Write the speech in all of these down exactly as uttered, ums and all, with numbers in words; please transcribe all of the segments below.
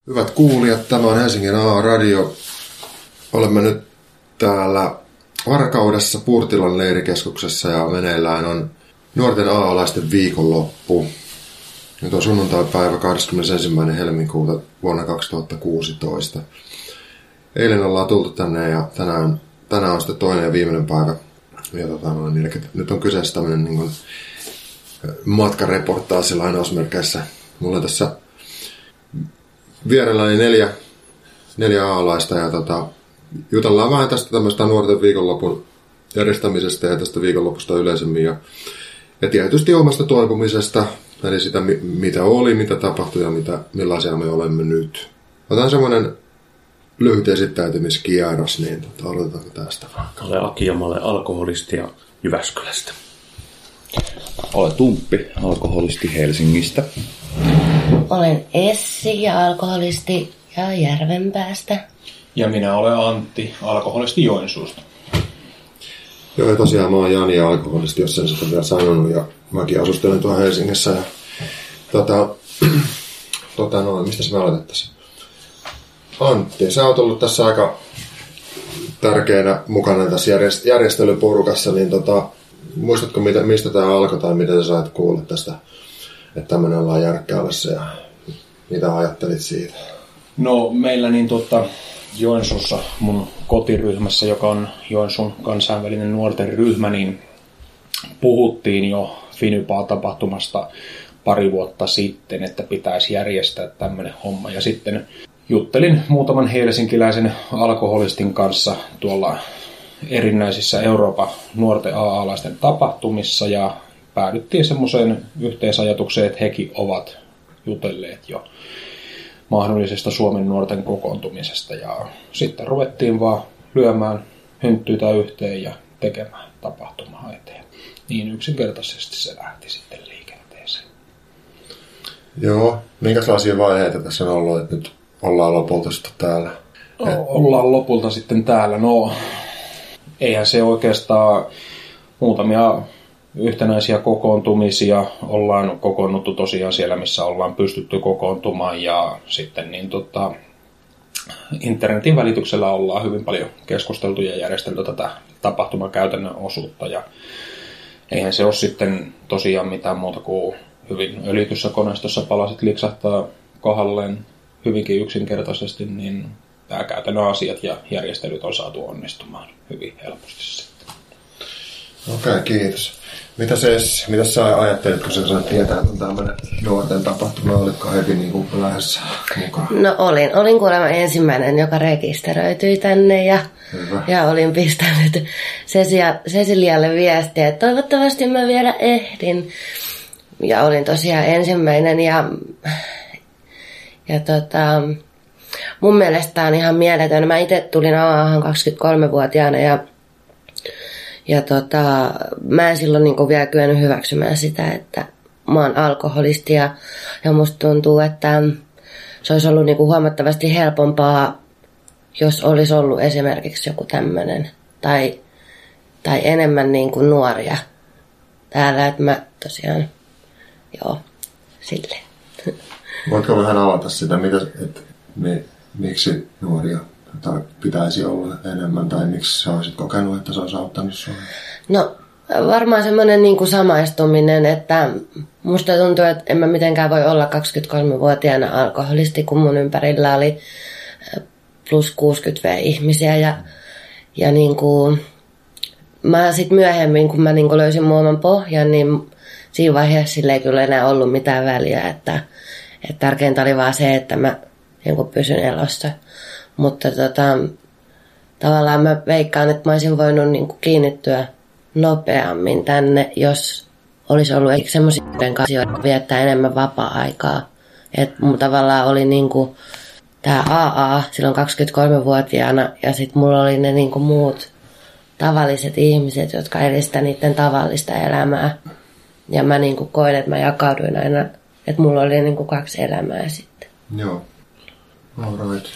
Hyvät kuulijat, tämä on Helsingin A-radio. Olemme nyt täällä Varkaudessa Puurtilan leirikeskuksessa ja meneillään on nuorten A-alaisten viikonloppu. Nyt on sunnuntaipäivä kahdeskymmenesensimmäinen helmikuuta vuonna kaksituhattakuusitoista. Eilen ollaan tultu tänne ja tänään, tänään on sitten toinen ja viimeinen päivä. Ja tota, no, niin, nyt on kyseessä tämmöinen niin kuin matkareportaasi lainausmerkeissä. Mulla on tässä vierelläni neljä, neljä A-alaista ja tota, jutellaan vähän tästä tämmöistä nuorten viikonlopun järjestämisestä ja tästä viikonlopusta yleisemmin. Ja, ja tietysti omasta toipumisesta, eli sitä mitä oli, mitä tapahtui ja mitä, millaisia me olemme nyt. Otan semmoinen lyhyt esittäytymiskierros, niin tota, aloitetaanko tästä vaikka? Olen Aki ja mä olen alkoholisti ja Jyväskylästä. Olen Tumppi, alkoholisti Helsingistä. Olen Essi ja alkoholisti ja Järvenpäästä. Ja minä olen Antti, alkoholisti Joensuusta. Joo, ja tosiaan mä oon Jani ja alkoholisti, jos sen sitä vielä sanonut, ja mäkin asustelen tuolla Helsingissä. Ja, tota, tota noin, mistä me aloitettaisiin? Antti, sä oot ollut tässä aika tärkeänä mukana tässä järjest- järjestelyporukassa, niin tota, muistatko mitä, mistä tää alkoi tai mitä sä sait kuulla tästä, että tämmönen ollaan Järkkäälässä ja mitä ajattelit siitä? No meillä niin tota, Joensuussa mun kotiryhmässä, joka on Joensuun kansainvälinen nuorten ryhmä, niin puhuttiin jo Finypaa-tapahtumasta pari vuotta sitten, että pitäisi järjestää tämmöinen homma. Ja sitten juttelin muutaman helsinkiläisen alkoholistin kanssa tuolla erinäisissä Euroopan nuorten A-alaisten tapahtumissa ja päädyttiin semmoiseen yhteisajatukseen, että hekin ovat jutelleet jo mahdollisesta Suomen nuorten kokoontumisesta. Ja sitten ruvettiin vaan lyömään hynttyitä yhteen ja tekemään tapahtumaa eteen. Niin yksinkertaisesti se lähti sitten liikenteeseen. Joo, minkälaisia vaiheita tässä on ollut, että nyt ollaan lopulta sitten täällä? No, ollaan lopulta sitten täällä. No, eihän se oikeastaan muutamia yhtenäisiä kokoontumisia. Ollaan kokoonnuttu tosiaan siellä, missä ollaan pystytty kokoontumaan ja sitten niin tota, internetin välityksellä ollaan hyvin paljon keskusteltu ja järjestelty tätä tapahtumakäytännön osuutta ja eihän se ole sitten tosiaan mitään muuta kuin hyvin öljytyssä koneistossa palasit liksahtaa kohdalleen hyvinkin yksinkertaisesti, niin tämä käytännön asiat ja järjestelyt on saatu onnistumaan hyvin helposti sitten. Okei, okay, kiitos. Mitä, se, mitä sä ajattelit, kun sä saat tietää, että on tämmöinen nuorten tapahtuma, olitko heti niin kuin lähdössä mukaan? No olin. Olin kuulemma ensimmäinen, joka rekisteröityi tänne ja, ja olin pistänyt Cecilia, Cecilialle viestiä, että toivottavasti mä vielä ehdin. Ja olin tosiaan ensimmäinen ja, ja tota, mun mielestä on ihan mieletön. Mä itse tulin A-han kaksikymmentäkolmevuotiaana ja Ja tota, mä en silloin niinku vielä kyennyt hyväksymään sitä, että mä oon alkoholisti ja, ja musta tuntuu, että se olisi ollut niinku huomattavasti helpompaa, jos olisi ollut esimerkiksi joku tämmönen tai, tai enemmän niinku nuoria täällä, että mä tosiaan, joo, silleen. Voitko vähän avata sitä, mitä, että me, miksi nuoria tai pitäisi olla enemmän, tai miksi sä olisit kokenut, että se olisi auttanut sinua? No varmaan semmoinen niin kuin samaistuminen, että musta tuntuu, että en mä mitenkään voi olla kaksikymmentäkolmevuotiaana alkoholisti, kun mun ympärillä oli plus kuusikymmentä ihmisiä. Ja, ja niin kuin, mä sit myöhemmin, kun mä niin kuin löysin mun oman pohjan, niin siinä vaiheessa sillä ei kyllä enää ollut mitään väliä. Että, että tärkeintä oli vaan se, että mä niin kuin pysyn elossa. Mutta tota, tavallaan mä veikkaan, että mä olisin voinut niin kuin kiinnittyä nopeammin tänne, jos olisi ollut semmoisia asioita viettää enemmän vapaa-aikaa. Että mun tavallaan oli niin kuin tää A A silloin kaksikymmentäkolmevuotiaana ja sitten mulla oli ne niin kuin muut tavalliset ihmiset, jotka eli sitä niiden tavallista elämää. Ja mä niin kuin koin, että mä jakauduin aina, että mulla oli niin kuin kaksi elämää sitten. Joo, all right.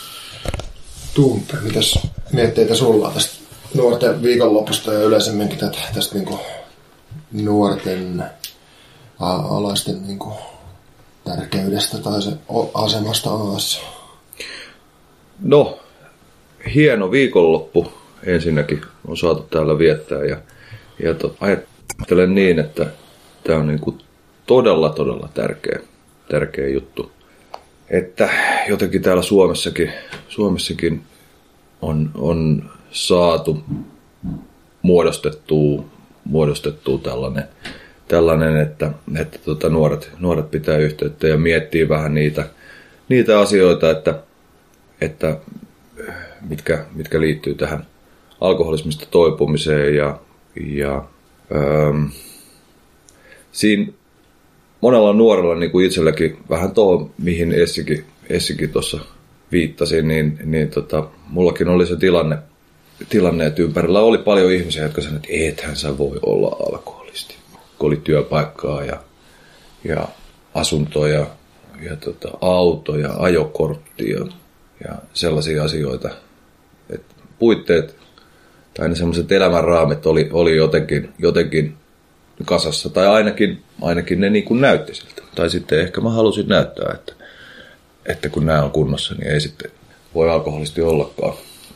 Tumpe, mitäs mietteitä sulla on tästä nuorten viikonlopusta ja yleisemminkin tästä, tästä niinku nuorten alaisten niinku tärkeydestä tai se asemasta Aassa? No, hieno viikonloppu ensinnäkin on saatu täällä viettää ja, ja to, ajattelen niin, että tämä on niin kuin todella, todella tärkeä, tärkeä juttu. Että jotenkin täällä Suomessakin, Suomessakin on, on saatu muodostettua, muodostettua tällainen, tällainen että, että tota nuoret, nuoret pitää yhteyttä ja miettii vähän niitä, niitä asioita, että, että mitkä, mitkä liittyy tähän alkoholismista toipumiseen ja, ja öö, siinä monella nuorella, niin kuin itselläkin vähän tuo, mihin Essikin, Essikin tuossa viittasi, niin, niin tota, mullakin oli se tilanne, tilanne, että ympärillä oli paljon ihmisiä, jotka sanoivat, että ethän sä voi olla alkoholisti. Kun oli työpaikkaa ja, ja asuntoja ja tota, autoja, ajokorttia ja sellaisia asioita. Et puitteet tai ne sellaiset elämän raamit oli, oli jotenkin, jotenkin kasassa, tai ainakin, ainakin ne niin kuin näytti siltä. Tai sitten ehkä mä halusin näyttää, että, että kun nämä on kunnossa, niin ei sitten voi alkoholisti ollakaan.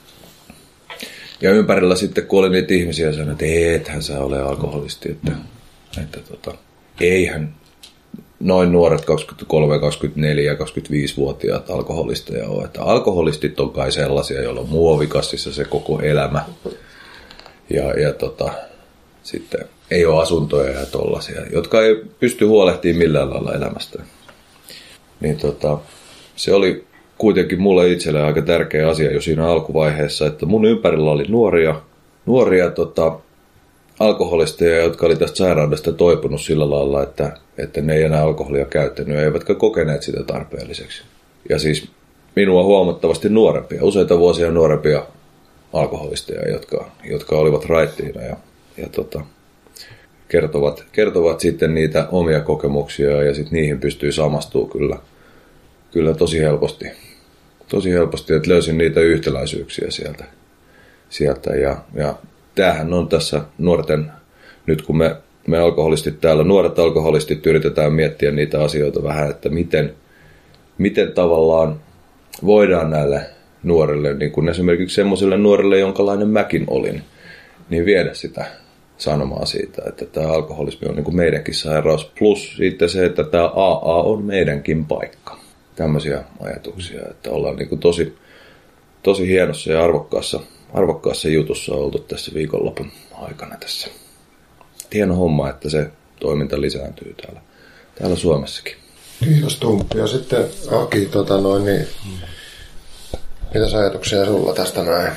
Ja ympärillä sitten, kun oli niitä ihmisiä, sanoin, että ethän sä ole alkoholisti, että, että tota, eihän noin nuoret kaksikymmentäkolme, kaksikymmentäneljä, kaksikymmentäviisivuotiaat alkoholisteja ole. Että alkoholistit on kai sellaisia, joilla on muovikassissa se koko elämä. Ja, ja tota, sitten ei ole asuntoja ja tollaisia, jotka ei pysty huolehtimaan millään lailla elämästä. Niin tota, se oli kuitenkin mulle itselle aika tärkeä asia jo siinä alkuvaiheessa, että mun ympärillä oli nuoria, nuoria tota, alkoholisteja, jotka oli tästä sairaudesta toipunut sillä lailla, että, että ne ei enää alkoholia käyttänyt, eivätkä kokeneet sitä tarpeelliseksi. Ja siis minua huomattavasti nuorempia, useita vuosia nuorempia alkoholisteja, jotka, jotka olivat raittiina ja, ja tota, kertovat, kertovat sitten niitä omia kokemuksia ja sitten niihin pystyy samastumaan kyllä, kyllä tosi helposti. Tosi helposti, että löysin niitä yhtäläisyyksiä sieltä. sieltä ja, ja tämähän on tässä nuorten, nyt kun me, me alkoholistit täällä, nuoret alkoholistit yritetään miettiä niitä asioita vähän, että miten, miten tavallaan voidaan näille nuorille, niin kuin esimerkiksi semmoiselle nuorelle, jonkalainen mäkin olin, niin viedä sitä sanomaa siitä, että tämä alkoholismi on niin kuin meidänkin sairaus, plus sitten se, että tämä A A on meidänkin paikka. Tämmöisiä ajatuksia, että ollaan niin kuin tosi, tosi hienossa ja arvokkaassa, arvokkaassa jutussa oltu tässä viikonlopun aikana tässä. Hieno homma, että se toiminta lisääntyy täällä, täällä Suomessakin. Kiitos Tumppi. Ja sitten Aki, tota noin, niin, mitäs ajatuksia sulla tästä näin?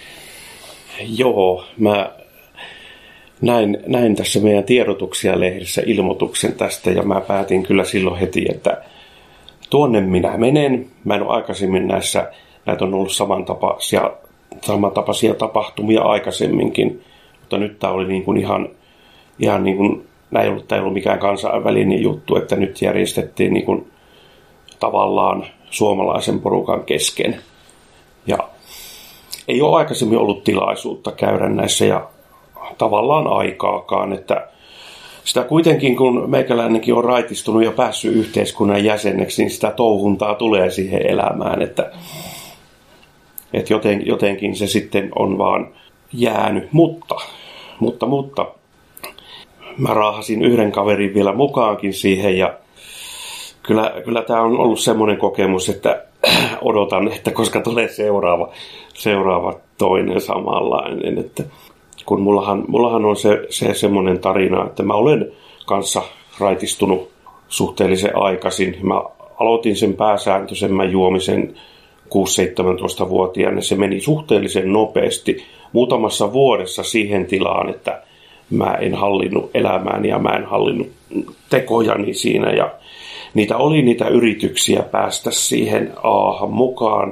Joo, mä näin, näin tässä meidän tiedotuksia lehdessä ilmoituksen tästä ja mä päätin kyllä silloin heti, että tuonne minä menen. Mä en ole aikaisemmin näissä, näitä on ollut samantapaisia, samantapaisia tapahtumia aikaisemminkin, mutta nyt tämä oli niin kuin ihan, ihan niin kuin, tämä ei ollut, tämä ei ollut mikään kansainvälinen juttu, että nyt järjestettiin niin kuin tavallaan suomalaisen porukan kesken. Ja ei ole aikaisemmin ollut tilaisuutta käydä näissä ja tavallaan aikaakaan, että sitä kuitenkin, kun meikäläinenkin on raitistunut ja päässyt yhteiskunnan jäseneksi, niin sitä touhuntaa tulee siihen elämään, että, että joten, jotenkin se sitten on vaan jäänyt. Mutta, mutta, mutta mä raahasin yhden kaverin vielä mukaankin siihen ja kyllä, kyllä tämä on ollut semmoinen kokemus, että odotan, että koska tulee seuraava, seuraava toinen samanlainen, että kun mullahan, mullahan on se, se semmoinen tarina, että mä olen kanssa raitistunut suhteellisen aikaisin. Mä aloitin sen pääsääntöisemmän juomisen kuusi seitsemäntoista-vuotiaana. Se meni suhteellisen nopeasti muutamassa vuodessa siihen tilaan, että mä en hallinnut elämääni ja mä en hallinnut tekojani siinä. Ja niitä oli niitä yrityksiä päästä siihen aahan mukaan,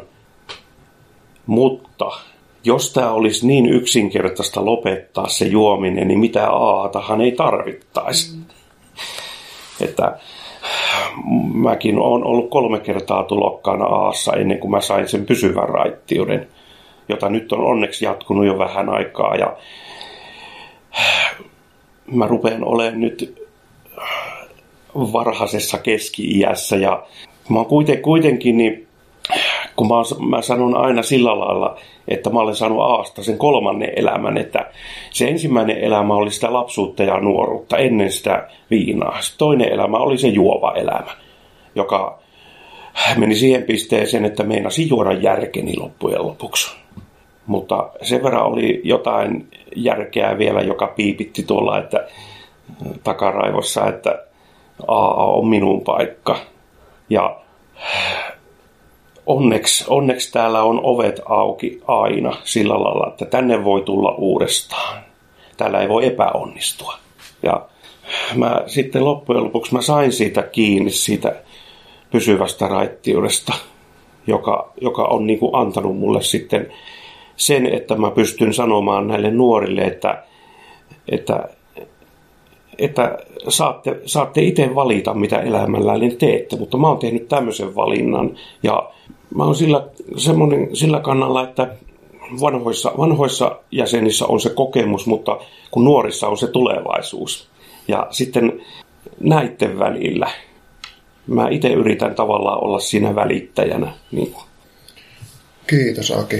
mutta jos tämä olisi niin yksinkertaista lopettaa se juominen, niin mitä aatahan ei tarvittaisi. Mm. Että mäkin olen ollut kolme kertaa tulokkaana aassa ennen kuin mä sain sen pysyvän raittiuden, jota nyt on onneksi jatkunut jo vähän aikaa. Ja mä rupean olemaan nyt varhaisessa keski-iässä ja mä oon kuiten, kuitenkin, niin, kun mä, oon, mä sanon aina sillä lailla, että mä olen saanut Aasta sen kolmannen elämän, että se ensimmäinen elämä oli sitä lapsuutta ja nuoruutta ennen sitä viinaa. Se toinen elämä oli se juova elämä, joka meni siihen pisteeseen, että meinasi juoda järkeni loppujen lopuksi. Mutta sen verran oli jotain järkeä vielä, joka piipitti tuolla että takaraivossa, että A on minun paikka. Ja onneksi, onneksi täällä on ovet auki aina sillä lailla, että tänne voi tulla uudestaan. Täällä ei voi epäonnistua. Ja mä sitten loppujen lopuksi mä sain siitä kiinni siitä pysyvästä raittiudesta, joka, joka on niin kuin antanut mulle sitten sen, että mä pystyn sanomaan näille nuorille, että, että, että saatte, saatte itse valita, mitä elämällänne teette, mutta mä oon tehnyt tämmöisen valinnan ja mä oon sillä, sillä kannalla, että vanhoissa, vanhoissa jäsenissä on se kokemus, mutta kun nuorissa on se tulevaisuus. Ja sitten näiden välillä mä itse yritän tavallaan olla siinä välittäjänä. Niin. Kiitos Aki.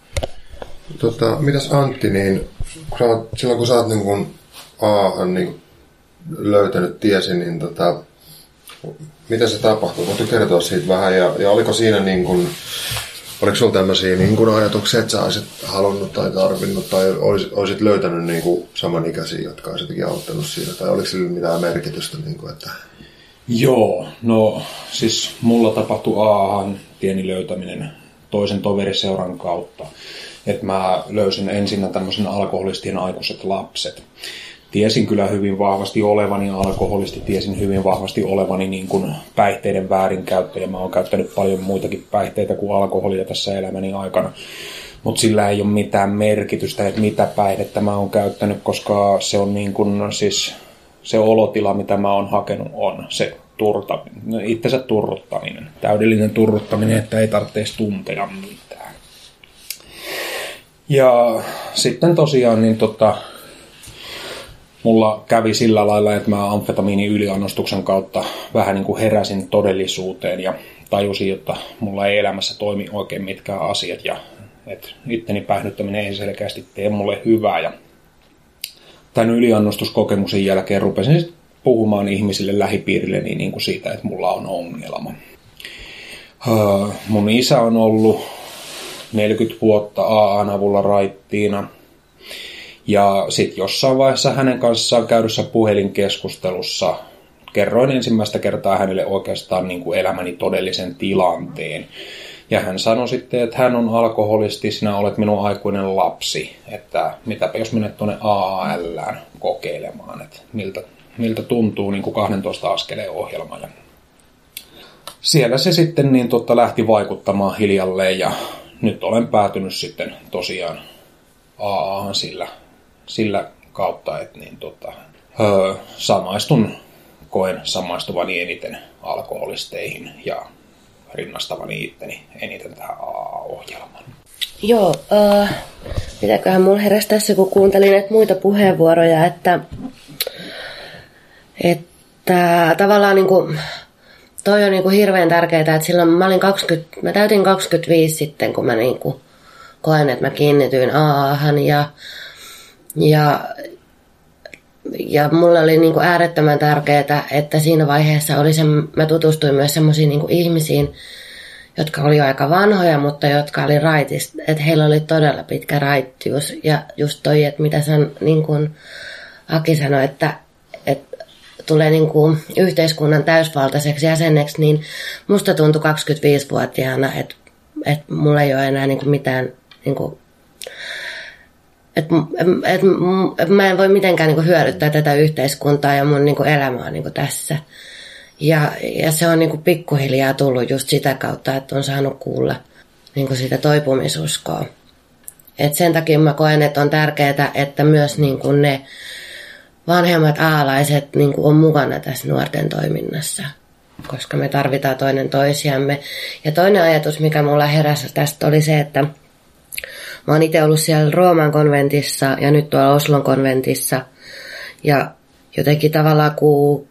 Tota, mitäs Antti, niin kun oot, silloin kun sä oot niin kun A:han niin löytänyt tiesi, niin tota, mitä se tapahtui? Voitko kertoa siitä vähän? Ja, ja oliko siinä niin kun, oliko sulla tämmöisiä niin kun ajatuksia, että sä olisit halunnut tai tarvinnut tai olisit, olisit löytänyt niin kun samanikäisiä, jotka olisikin auttanut siinä? Tai oliko sillä mitään merkitystä? Niin kun, että... Joo, no siis mulla tapahtui A:han tieni löytäminen toisen toveriseuran kautta. Että mä löysin ensinnä tämmöisen alkoholistien aikuiset lapset. Tiesin kyllä hyvin vahvasti olevani alkoholisti, tiesin hyvin vahvasti olevani niin kuin päihteiden väärinkäyttäjä. Mä oon käyttänyt paljon muitakin päihteitä kuin alkoholia tässä elämäni aikana. Mutta sillä ei ole mitään merkitystä, että mitä päihdettä mä oon käyttänyt, koska se on niin kuin siis se olotila, mitä mä oon hakenut, on se turta, itsensä turruttaminen. Täydellinen turruttaminen, että ei tarvitse tuntea mitään. Ja sitten tosiaan niin tota, mulla kävi sillä lailla, että mä amfetamiinin yliannostuksen kautta vähän niin kuin heräsin todellisuuteen ja tajusin, että mulla ei elämässä toimi oikein mitkään asiat ja että itteni päihdyttäminen ei selkeästi tee mulle hyvää. Ja tämän yliannostuskokemuksen jälkeen rupesin puhumaan ihmisille lähipiirille niin kuin siitä, että mulla on ongelma. Mun isä on ollut neljäkymmentä vuotta A A:n avulla raittiina. Ja sitten jossain vaiheessa hänen kanssaan käydyssä puhelinkeskustelussa kerroin ensimmäistä kertaa hänelle oikeastaan niin kuin elämäni todellisen tilanteen. Ja hän sanoi sitten, että hän on alkoholisti, sinä olet minun aikuinen lapsi, että mitäpä jos menet tuonne A A L:ään kokeilemaan, että miltä, miltä tuntuu niin kuin kahdentoista askeleen ohjelma. Ja siellä se sitten niin totta lähti vaikuttamaan hiljalleen ja nyt olen päätynyt sitten tosiaan A A:han sillä, sillä kautta, että niin tota, öö, samaistun, koen samaistuvani eniten alkoholisteihin ja rinnastavani itteni eniten tähän A A-ohjelmaan. Joo, äh, mitäköhän mulla heräsi tässä, kun kuuntelin näitä muita puheenvuoroja, että, että tavallaan niin kuin, toi on niin kuin hirveän tärkeää, että silloin mä, olin kaksikymmentä, mä täytin kaksikymmentäviisi sitten, kun mä niin kuin koen, että mä kiinnityin A A:han ja, ja, ja mulle oli niin kuin äärettömän tärkeää, että siinä vaiheessa oli se, mä tutustuin myös semmoisiin niin kuin ihmisiin, jotka oli aika vanhoja, mutta jotka oli raitis, että heillä oli todella pitkä raittius. Ja just toi, että mitä san, niin kuin Aki sanoi, että, että tulee niin kuin yhteiskunnan täysvaltaiseksi jäseneksi, niin musta tuntui kaksikymmentäviisivuotiaana, että, että mulla ei ole enää niin kuin mitään, niin kuin, että, että, että mä en voi mitenkään niin kuin hyödyttää tätä yhteiskuntaa ja mun niin kuin elämä on niin kuin tässä. Ja, ja se on niin kuin pikkuhiljaa tullut just sitä kautta, että on saanut kuulla niin kuin sitä toipumisuskoa. Et sen takia mä koen, että on tärkeää, että myös niin kuin ne vanhemmat aalaiset niin kuin on mukana tässä nuorten toiminnassa, koska me tarvitaan toinen toisiamme. Ja toinen ajatus, mikä mulla heräsi tästä, oli se, että mä oon itse ollut siellä Rooman konventissa ja nyt tuolla Oslon konventissa. Ja jotenkin tavallaan kun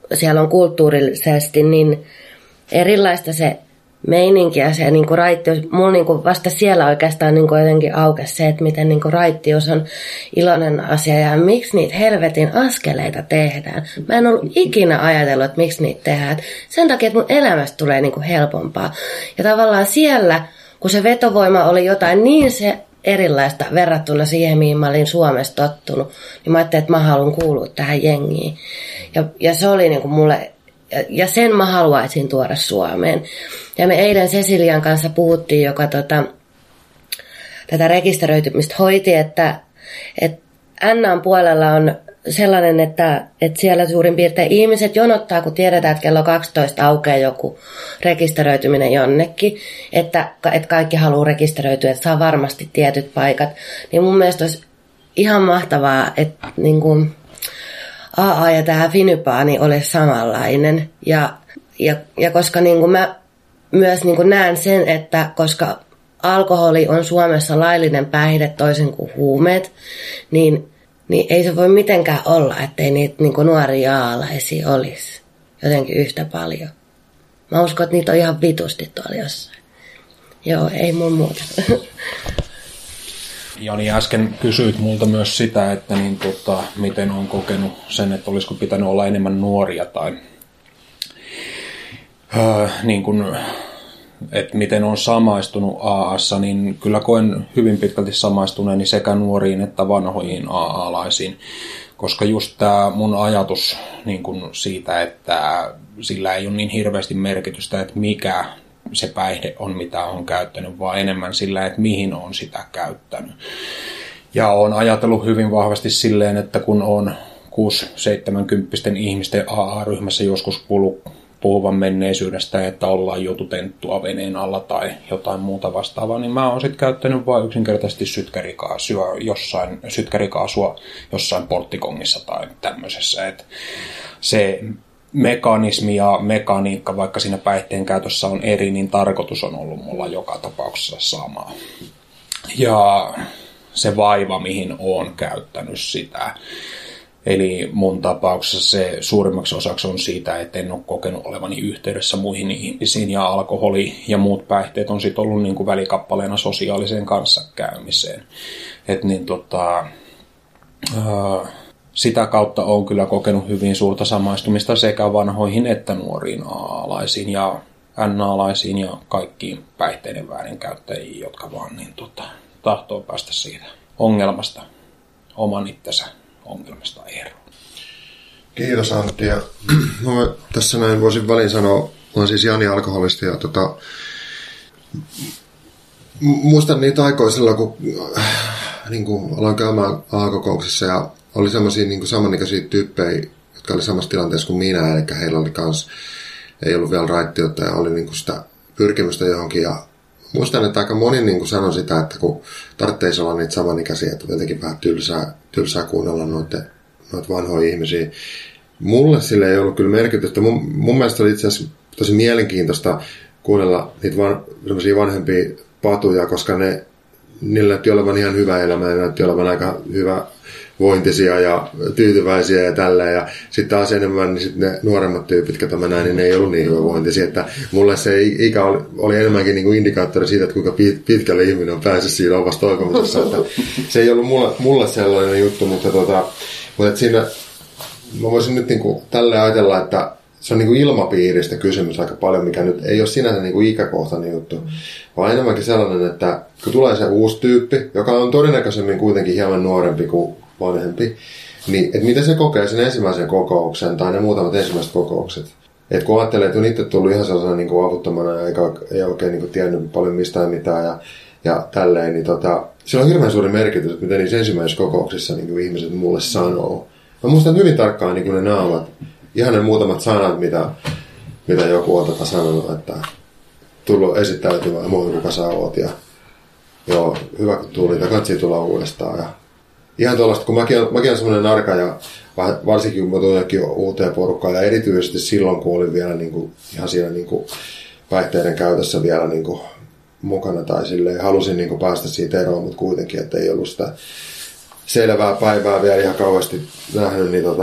siellä on kulttuurillisesti niin erilaista se meininki ja se niin kuin raittius. Mulla niin kuin vasta siellä oikeastaan niin kuin jotenkin aukesi se, että miten niin kuin raittius on iloinen asia ja miksi niitä helvetin askeleita tehdään. Mä en ollut ikinä ajatellut, että miksi niitä tehdään. Sen takia, että mun elämästä tulee niin kuin helpompaa. Ja tavallaan siellä, kun se vetovoima oli jotain niin se erilaista verrattuna siihen, mihin mä olin Suomessa tottunut, niin mä ajattelin, että mä haluan kuulua tähän jengiin. Ja, ja se oli niin kuin mulle, ja, ja sen mä haluaisin tuoda Suomeen. Ja me eilen Cecilian kanssa puhuttiin, joka tota, tätä rekisteröitymistä hoiti, että, että N A:n puolella on sellainen, että, että siellä suurin piirtein ihmiset jonottaa, kun tiedetään, että kello kaksitoista aukeaa joku rekisteröityminen jonnekin, että, että kaikki haluaa rekisteröityä, että saa varmasti tietyt paikat. Niin mun mielestä olisi ihan mahtavaa, että niin kuin A A ja tämä Finypaa niin olisi samanlainen. Ja, ja, ja koska niin kuin mä myös niin kuin näen sen, että koska alkoholi on Suomessa laillinen päihde toisin kuin huumeet, niin niin ei se voi mitenkään olla, ettei niitä niin kuin nuoria aalaisia olisi jotenkin yhtä paljon. Mä uskon, että niitä on ihan vitusti tuolla jossain. Joo, ei mun muuta. Jani, äsken kysyit multa myös sitä, että niin, tota, miten on kokenut sen, että olisiko pitänyt olla enemmän nuoria tai öö, niin kuin, että miten on samaistunut A A:ssa, niin kyllä koen hyvin pitkälti samaistuneeni sekä nuoriin että vanhoihin A A-laisiin, koska just tämä mun ajatus niin kun siitä, että sillä ei ole niin hirveästi merkitystä, että mikä se päihde on, mitä on käyttänyt, vaan enemmän sillä, että mihin on sitä käyttänyt. Ja olen ajatellut hyvin vahvasti silleen, että kun on kuusi seitsemänkymppisten ihmisten A A-ryhmässä joskus kuullut puhuvan menneisyydestä, että ollaan joutu tenttua veneen alla tai jotain muuta vastaavaa, niin mä oon sitten käyttänyt vain yksinkertaisesti sytkärikaasua jossain, sytkärikaasua jossain porttikongissa tai tämmöisessä. Et se mekanismi ja mekaniikka, vaikka siinä päihteen käytössä on eri, niin tarkoitus on ollut mulla joka tapauksessa sama. Ja se vaiva, mihin oon käyttänyt sitä. Eli mun tapauksessa se suurimmaksi osaksi on siitä, että en ole kokenut olevani yhteydessä muihin ihmisiin, ja alkoholi ja muut päihteet on sitten ollut niin kuin välikappaleena sosiaaliseen kanssakäymiseen. Et niin tota, ää, sitä kautta olen kyllä kokenut hyvin suurta samaistumista sekä vanhoihin että nuoriin A-alaisiin ja N A-alaisiin ja kaikkiin päihteiden väärinkäyttäjiin, jotka vaan niin tota, tahtoo päästä siitä ongelmasta oman itsensä ongelmasta eroon. Kiitos Antti. Ja, no, tässä näin voisin väliin sanoa, olen siis Jani alkoholisti ja tota, muistan niitä aikoja silloin, kun niin kuin aloin käymään A-kokouksissa ja oli semmoisia niin kuin samanikäisiä tyyppejä, jotka oli samassa tilanteessa kuin minä, eli heillä oli kans, ei ollut vielä raittiutta ja oli niin kuin sitä pyrkimystä johonkin ja muistan, että aika moni niin kuin sanoi sitä, että kun tarvitsisi olla niitä samanikäisiä, että jotenkin vähän tylsää, tylsää kuunnella noita, noita vanhoja ihmisiä. Mulle sille ei ollut kyllä merkitystä. Mun, mun mielestä oli itse asiassa tosi mielenkiintoista kuunnella niitä van, vanhempia patuja, koska ne, niillä näytti olevan ihan hyvä elämä ja näytti olevan aika hyvä vointisia ja tyytyväisiä ja tälleen. Ja sitten taas enemmän niin sit ne nuoremmat tyypit, jotka mä näin, niin ne ei ollut niin hyvä vointisia. Että mulle se ikä oli, oli enemmänkin niin kuin indikaattori siitä, että kuinka pitkälle ihminen on päässyt siinä omassa toivomisessa. Että se ei ollut mulle, mulle sellainen juttu, mutta, tota, mutta että siinä mä voisin nyt niin kuin tälleen ajatella, että se on niin kuin ilmapiiristä kysymys aika paljon, mikä nyt ei ole sinänsä niin kuin ikäkohtainen juttu, vaan enemmänkin sellainen, että kun tulee se uusi tyyppi, joka on todennäköisemmin kuitenkin hieman nuorempi kuin vanhempi, niin että miten se kokee sen ensimmäisen kokouksen tai ne muutamat ensimmäiset kokoukset. Että kun ajattelee, että on itse tullut ihan sellaisena niin kuin avuttomana ja eikä, ei oikein niin kuin tiennyt paljon mistään mitään ja, ja tälleen, niin tota, sillä on hirveän suuri merkitys, että miten niissä ensimmäisissä kokouksissa niin kuin ihmiset mulle sanoo. Mä muistan hyvin tarkkaan niin kuin ne naamat, ihan ne muutamat sanat, mitä, mitä joku on tota sanonut, että tullut esittäytymään, moi kuka sä oot ja joo, hyvä kun tuli, ja katsi tulla uudestaan ja ihan tuollaista, kun mäkin olen, mäkin olen semmoinen narka ja varsinkin kun mä tulin uuteen porukkaan ja erityisesti silloin, kun olin vielä niin kuin, ihan siinä niin kuin, päihteiden käytössä vielä niin kuin, mukana tai silleen, halusin niin kuin, päästä siitä eroon, mutta kuitenkin, että ei ollut sitä selvää päivää vielä ihan kauheasti nähnyt, niin tota,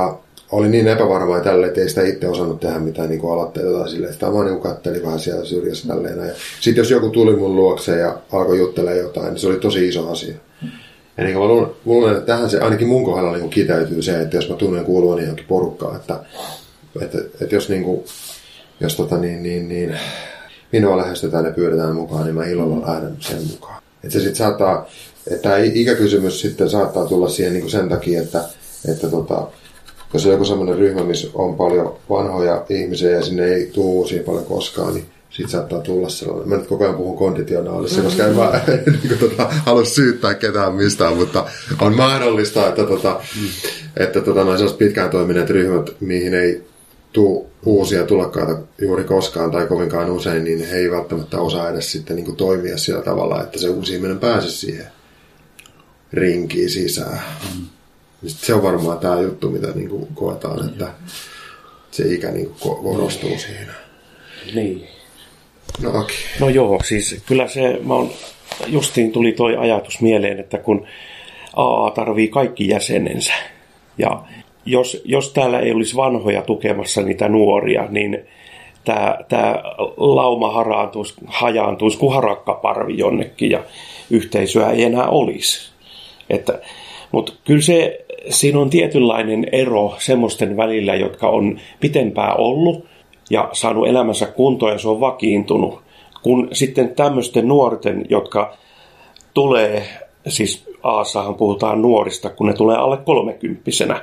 oli niin epävarmaa ja tälleen, että ei sitä itse osannut tehdä mitään niin kuin aloitteita tai silleen. Sitä vaan niin katteli vähän siellä syrjässä tälleen. Ja sitten jos joku tuli mun luokse ja alkoi juttelemaan jotain, niin se oli tosi iso asia. Ja niin kuin mä luulen, että tähän se ainakin mun kohdalla niin kuin kiteytyy se, että jos mä tunnen kuuluvani johonkin porukkaan, että, että, että jos, niin kuin, jos tota niin, niin, niin, minua lähestytään ja pyydetään mukaan, niin mä ilolla lähden sen mukaan. Että se sitten saattaa, että tämä ikäkysymys sitten saattaa tulla siihen niin kuin sen takia, että, että tota, jos on joku sellainen ryhmä, missä on paljon vanhoja ihmisiä ja sinne ei tule uusia paljon koskaan, niin sitten saattaa tulla sellainen. Mä nyt koko ajan puhun konditionaalissa, koska en mä niin tota, halua syyttää ketään mistään, mutta on mahdollista, että, tota, että tota, noin sellaiset pitkään toimineet ryhmät, mihin ei tule uusia tulokkaita juuri koskaan tai kovinkaan usein, niin he ei välttämättä osaa edes sitten niin kuin toimia sillä tavalla, että se uusi ihminen pääsisi siihen rinkiin sisään. Mm. Se on varmaan tämä juttu, mitä niin kuin koetaan, että se ikä niin kuin korostuu siinä. Niin. No, okay. No joo, siis kyllä se, mä on, justiin tuli toi ajatus mieleen, että kun A A tarvii kaikki jäsenensä, ja jos, jos täällä ei olisi vanhoja tukemassa niitä nuoria, niin tämä, tämä lauma haraantuisi, hajaantuisi kuin harakkaparvi jonnekin, ja yhteisöä ei enää olisi. Että, mutta kyllä se, siinä on tietynlainen ero semmoisten välillä, jotka on pitempään ollut ja saanut elämänsä kuntoon ja se on vakiintunut, kun sitten tämmöisten nuorten, jotka tulee, siis Aassahan puhutaan nuorista, kun ne tulee alle kolmekymppisenä.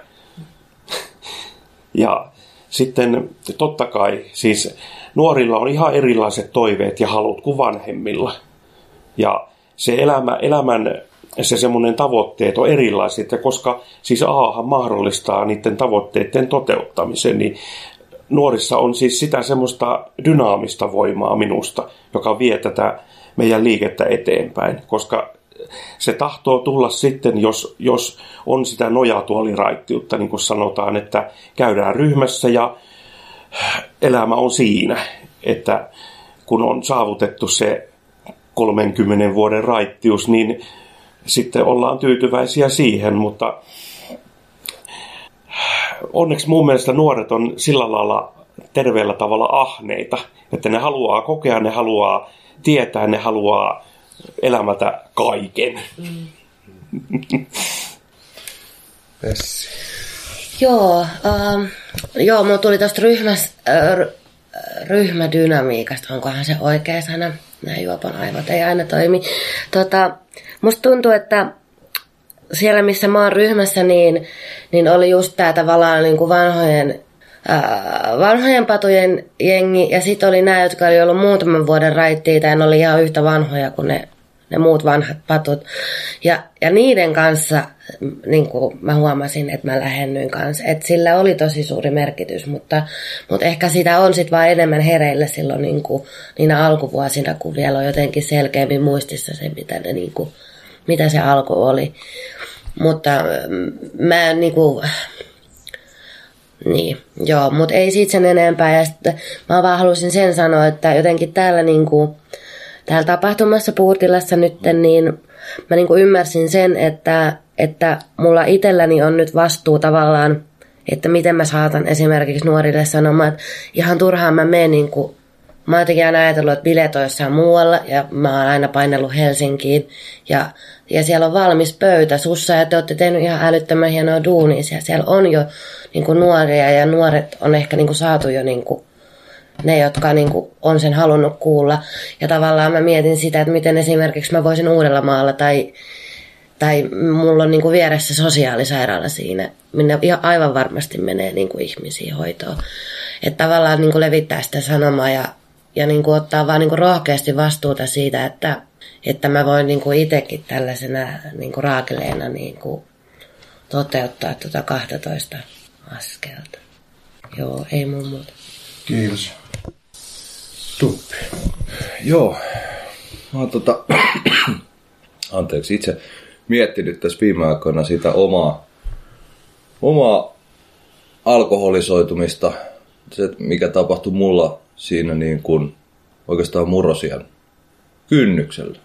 Ja sitten totta kai, siis nuorilla on ihan erilaiset toiveet ja halut kuin vanhemmilla. Ja se elämä, elämän se semmoinen tavoitteet on erilaiset, ja koska siis Ahan mahdollistaa niiden tavoitteiden toteuttamisen, niin nuorissa on siis sitä semmoista dynaamista voimaa minusta, joka vie tätä meidän liikettä eteenpäin, koska se tahtoo tulla sitten, jos, jos on sitä nojatuoliraittiutta, niin kuin sanotaan, että käydään ryhmässä ja elämä on siinä, että kun on saavutettu se kolmenkymmenen vuoden raittius, niin sitten ollaan tyytyväisiä siihen, mutta onneksi mun mielestä nuoret on sillä lailla terveellä tavalla ahneita, että ne haluaa kokea, ne haluaa tietää, ne haluaa elämätä kaiken. Mm. Yes. Joo, uh, joo, mulla tuli tuosta ryhmäs, uh, ryhmädynamiikasta, onkohan se oikea sana? Nämä juopan aivot ei aina toimi. Tota, musta tuntuu, että siellä missä mä oon ryhmässä, niin, niin oli just tää tavallaan niin kuin vanhojen, ää, vanhojen patujen jengi. Ja sit oli nämä, jotka oli ollut muutaman vuoden raittiita ja ne oli ihan yhtä vanhoja kuin ne, ne muut vanhat patut. Ja, ja niiden kanssa niin kuin mä huomasin, että mä lähennyin kanssa. Että sillä oli tosi suuri merkitys, mutta, mutta ehkä sitä on sit vaan enemmän hereillä silloin niin kuin, niinä alkuvuosina, kun vielä on jotenkin selkeämmin muistissa se, mitä, ne, niin kuin, mitä se alku oli. Mutta mä niin kuin, niin, joo, mutta ei siitä sen enempää. Ja sitten mä vaan halusin sen sanoa, että jotenkin täällä niin kuin, täällä tapahtumassa Puurtilassa nyt, niin mä niin kuin ymmärsin sen, että, että mulla itselläni on nyt vastuu tavallaan, että miten mä saatan esimerkiksi nuorille sanomaan, että ihan turhaan mä menen niin kuin, mä oon jotenkin aina ajatellut, että bileet on jossain muualla ja mä oon aina painellut Helsinkiin ja, ja siellä on valmis pöytä sussa ja te olette tehnyt ihan älyttömän hienoa duunia ja siellä on jo niin kuin nuoria ja nuoret on ehkä niin kuin saatu jo niin kuin ne, jotka niin kuin on sen halunnut kuulla. Ja tavallaan mä mietin sitä, että miten esimerkiksi mä voisin Uudellamaalla tai, tai mulla on niin kuin vieressä sosiaalisairaala siinä, minne ihan aivan varmasti menee niin kuin ihmisiä hoitoon. Että tavallaan niin kuin levittää sitä sanomaa ja, ja niin kuin ottaa vaan niin kuin rohkeasti vastuuta siitä, että, että mä voin niin kuin itsekin tällaisena niin kuin raakeleena niin kuin toteuttaa tuota kaksitoista askelta. Joo, ei mun muuta. Kiitos. Tuppi. Joo. Mä oon tota, anteeksi, itse miettinyt tässä viime aikoina sitä omaa, omaa alkoholisoitumista. Se, mikä tapahtui mulla siinä niin kuin oikeastaan murrosian kynnyksellä,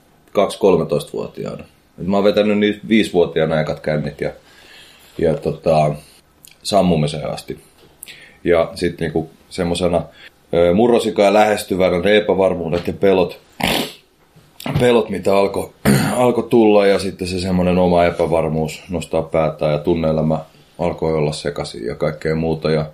kaksi-kolmetoistavuotiaana. Mä oon vetänyt niitä viisivuotiaana ekat kännit ja, ja tota, sammumiseen asti. Ja sitten niinku semmoisena murrosikaa lähestyvänä ne epävarmuudet ja pelot, pelot mitä alkoi alko tulla ja sitten se semmoinen oma epävarmuus nostaa päätään ja tunneelämä alkoi olla sekaisin ja kaikkea muuta ja,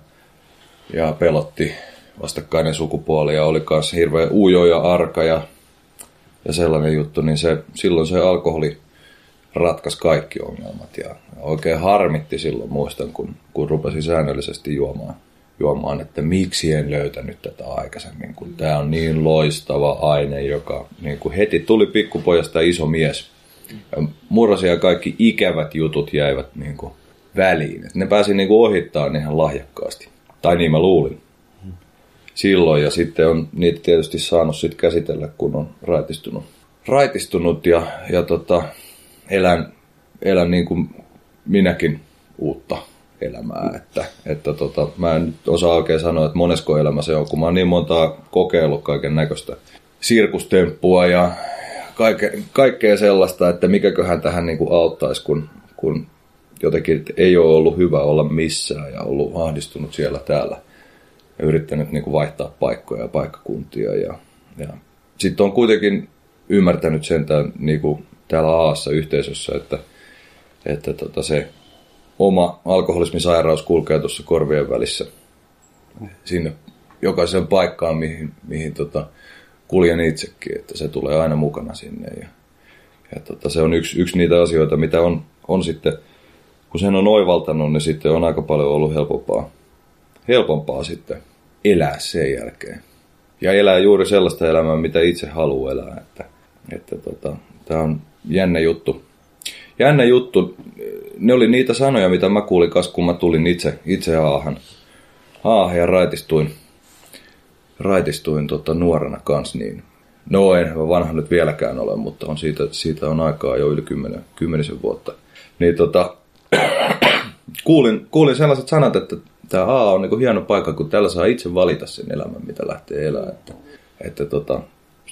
ja pelotti vastakkainen sukupuoli ja oli kanssa hirveän ujo ja arka ja, ja sellainen juttu, niin se, silloin se alkoholi ratkaisi kaikki ongelmat ja oikein harmitti silloin, muistan, kun, kun rupesin säännöllisesti juomaan, juomaan, että miksi en löytänyt tätä aikaisemmin, kun tämä on niin loistava aine, joka niin kuin heti tuli pikkupojasta iso mies. Ja murrosia kaikki ikävät jutut jäivät niin kuin väliin. Et ne pääsi niin kuin ohittamaan ihan lahjakkaasti. Tai niin mä luulin silloin. Ja sitten on niitä tietysti saanut sit käsitellä, kun on raitistunut, raitistunut ja, ja tota, elän, elän niin kuin minäkin uutta elämää. Että, että tota, mä en nyt osaa oikein sanoa, että monesko elämä se on, kun mä oon niin montaa kokeillut kaiken näköistä sirkustemppua ja Kaike, kaikkea sellaista, että mikäköhän tähän niin kuin auttaisi, kun, kun jotenkin ei ole ollut hyvä olla missään ja ollut ahdistunut siellä täällä ja yrittänyt niin kuin vaihtaa paikkoja ja paikkakuntia. Ja, ja. Sitten on kuitenkin ymmärtänyt sentään niin kuin täällä Aassa yhteisössä, että, että tota se oma alkoholismisairaus kulkee tuossa korvien välissä sinne jokaisen paikkaan, mihin, mihin tota, kuljen itsekin, että se tulee aina mukana sinne. Ja, ja tota, se on yksi, yksi niitä asioita, mitä on, on sitten, kun sen on oivaltanut, niin sitten on aika paljon ollut helpompaa, helpompaa sitten elää sen jälkeen. Ja elää juuri sellaista elämää, mitä itse haluaa elää. Että, että tota, tämä on jännä juttu. Jännä juttu. Ne oli niitä sanoja, mitä mä kuulin kanssa, kun mä tulin itse, itse Aahan. Aahan ja raitistuin. Raitistuin tota, nuorena kanssa, niin no en vanha nyt vieläkään ole, mutta on siitä, siitä on aikaa jo yli kymmenen, kymmenisen vuotta. Niin tota, kuulin, kuulin sellaiset sanat, että tämä A on niinku hieno paikka, kun täällä saa itse valita sen elämän, mitä lähtee elämään. Että, että tota,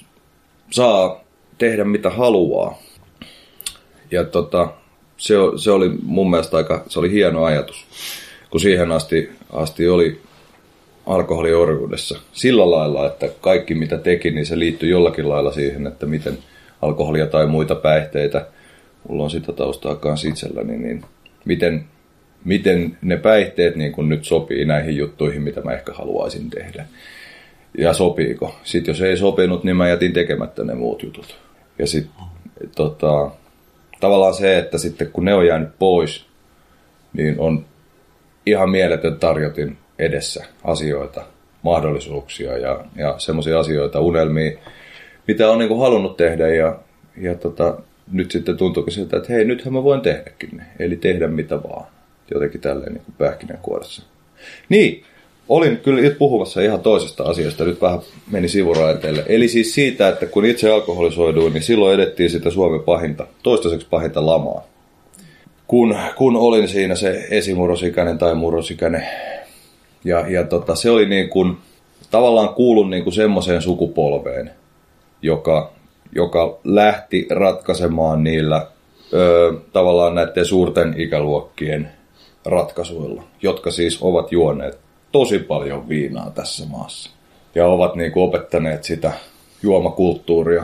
saa tehdä mitä haluaa. Ja tota, se, se oli mun mielestä aika, se oli hieno ajatus, kun siihen asti, asti oli alkoholiorjuudessa sillä lailla, että kaikki mitä teki, niin se liittyi jollakin lailla siihen, että miten alkoholia tai muita päihteitä, mulla on sitä taustaa kanssa itselläni, niin miten, miten ne päihteet niin kun nyt sopii näihin juttuihin, mitä mä ehkä haluaisin tehdä. Ja sopiiko. Sitten jos ei sopinut, niin mä jätin tekemättä ne muut jutut. Ja sitten tota, tavallaan se, että sitten kun ne on jäänyt pois, niin on ihan mieletön tarjotin edessä asioita, mahdollisuuksia ja, ja semmoisia asioita, unelmia, mitä on niin kuin halunnut tehdä ja, ja tota, nyt sitten tuntuukin siltä, että hei, nythän mä voin tehdäkin ne, eli tehdä mitä vaan, jotenkin tälleen niin kuin pähkinänkuoressa. Niin, olin kyllä puhumassa ihan toisesta asiasta, nyt vähän meni sivuraiteille, eli siis siitä, että kun itse alkoholisoiduin, niin silloin edettiin sitä Suomen pahinta, toistaiseksi pahinta lamaa. Kun, kun olin siinä se esimurrosikäinen tai murrosikäinen, Ja, ja tota, se oli niin kuin, tavallaan kuulun niin kuin semmoiseen sukupolveen, joka, joka lähti ratkaisemaan niillä ö, tavallaan näiden suurten ikäluokkien ratkaisuilla, jotka siis ovat juoneet tosi paljon viinaa tässä maassa. Ja ovat niin kuin opettaneet sitä juomakulttuuria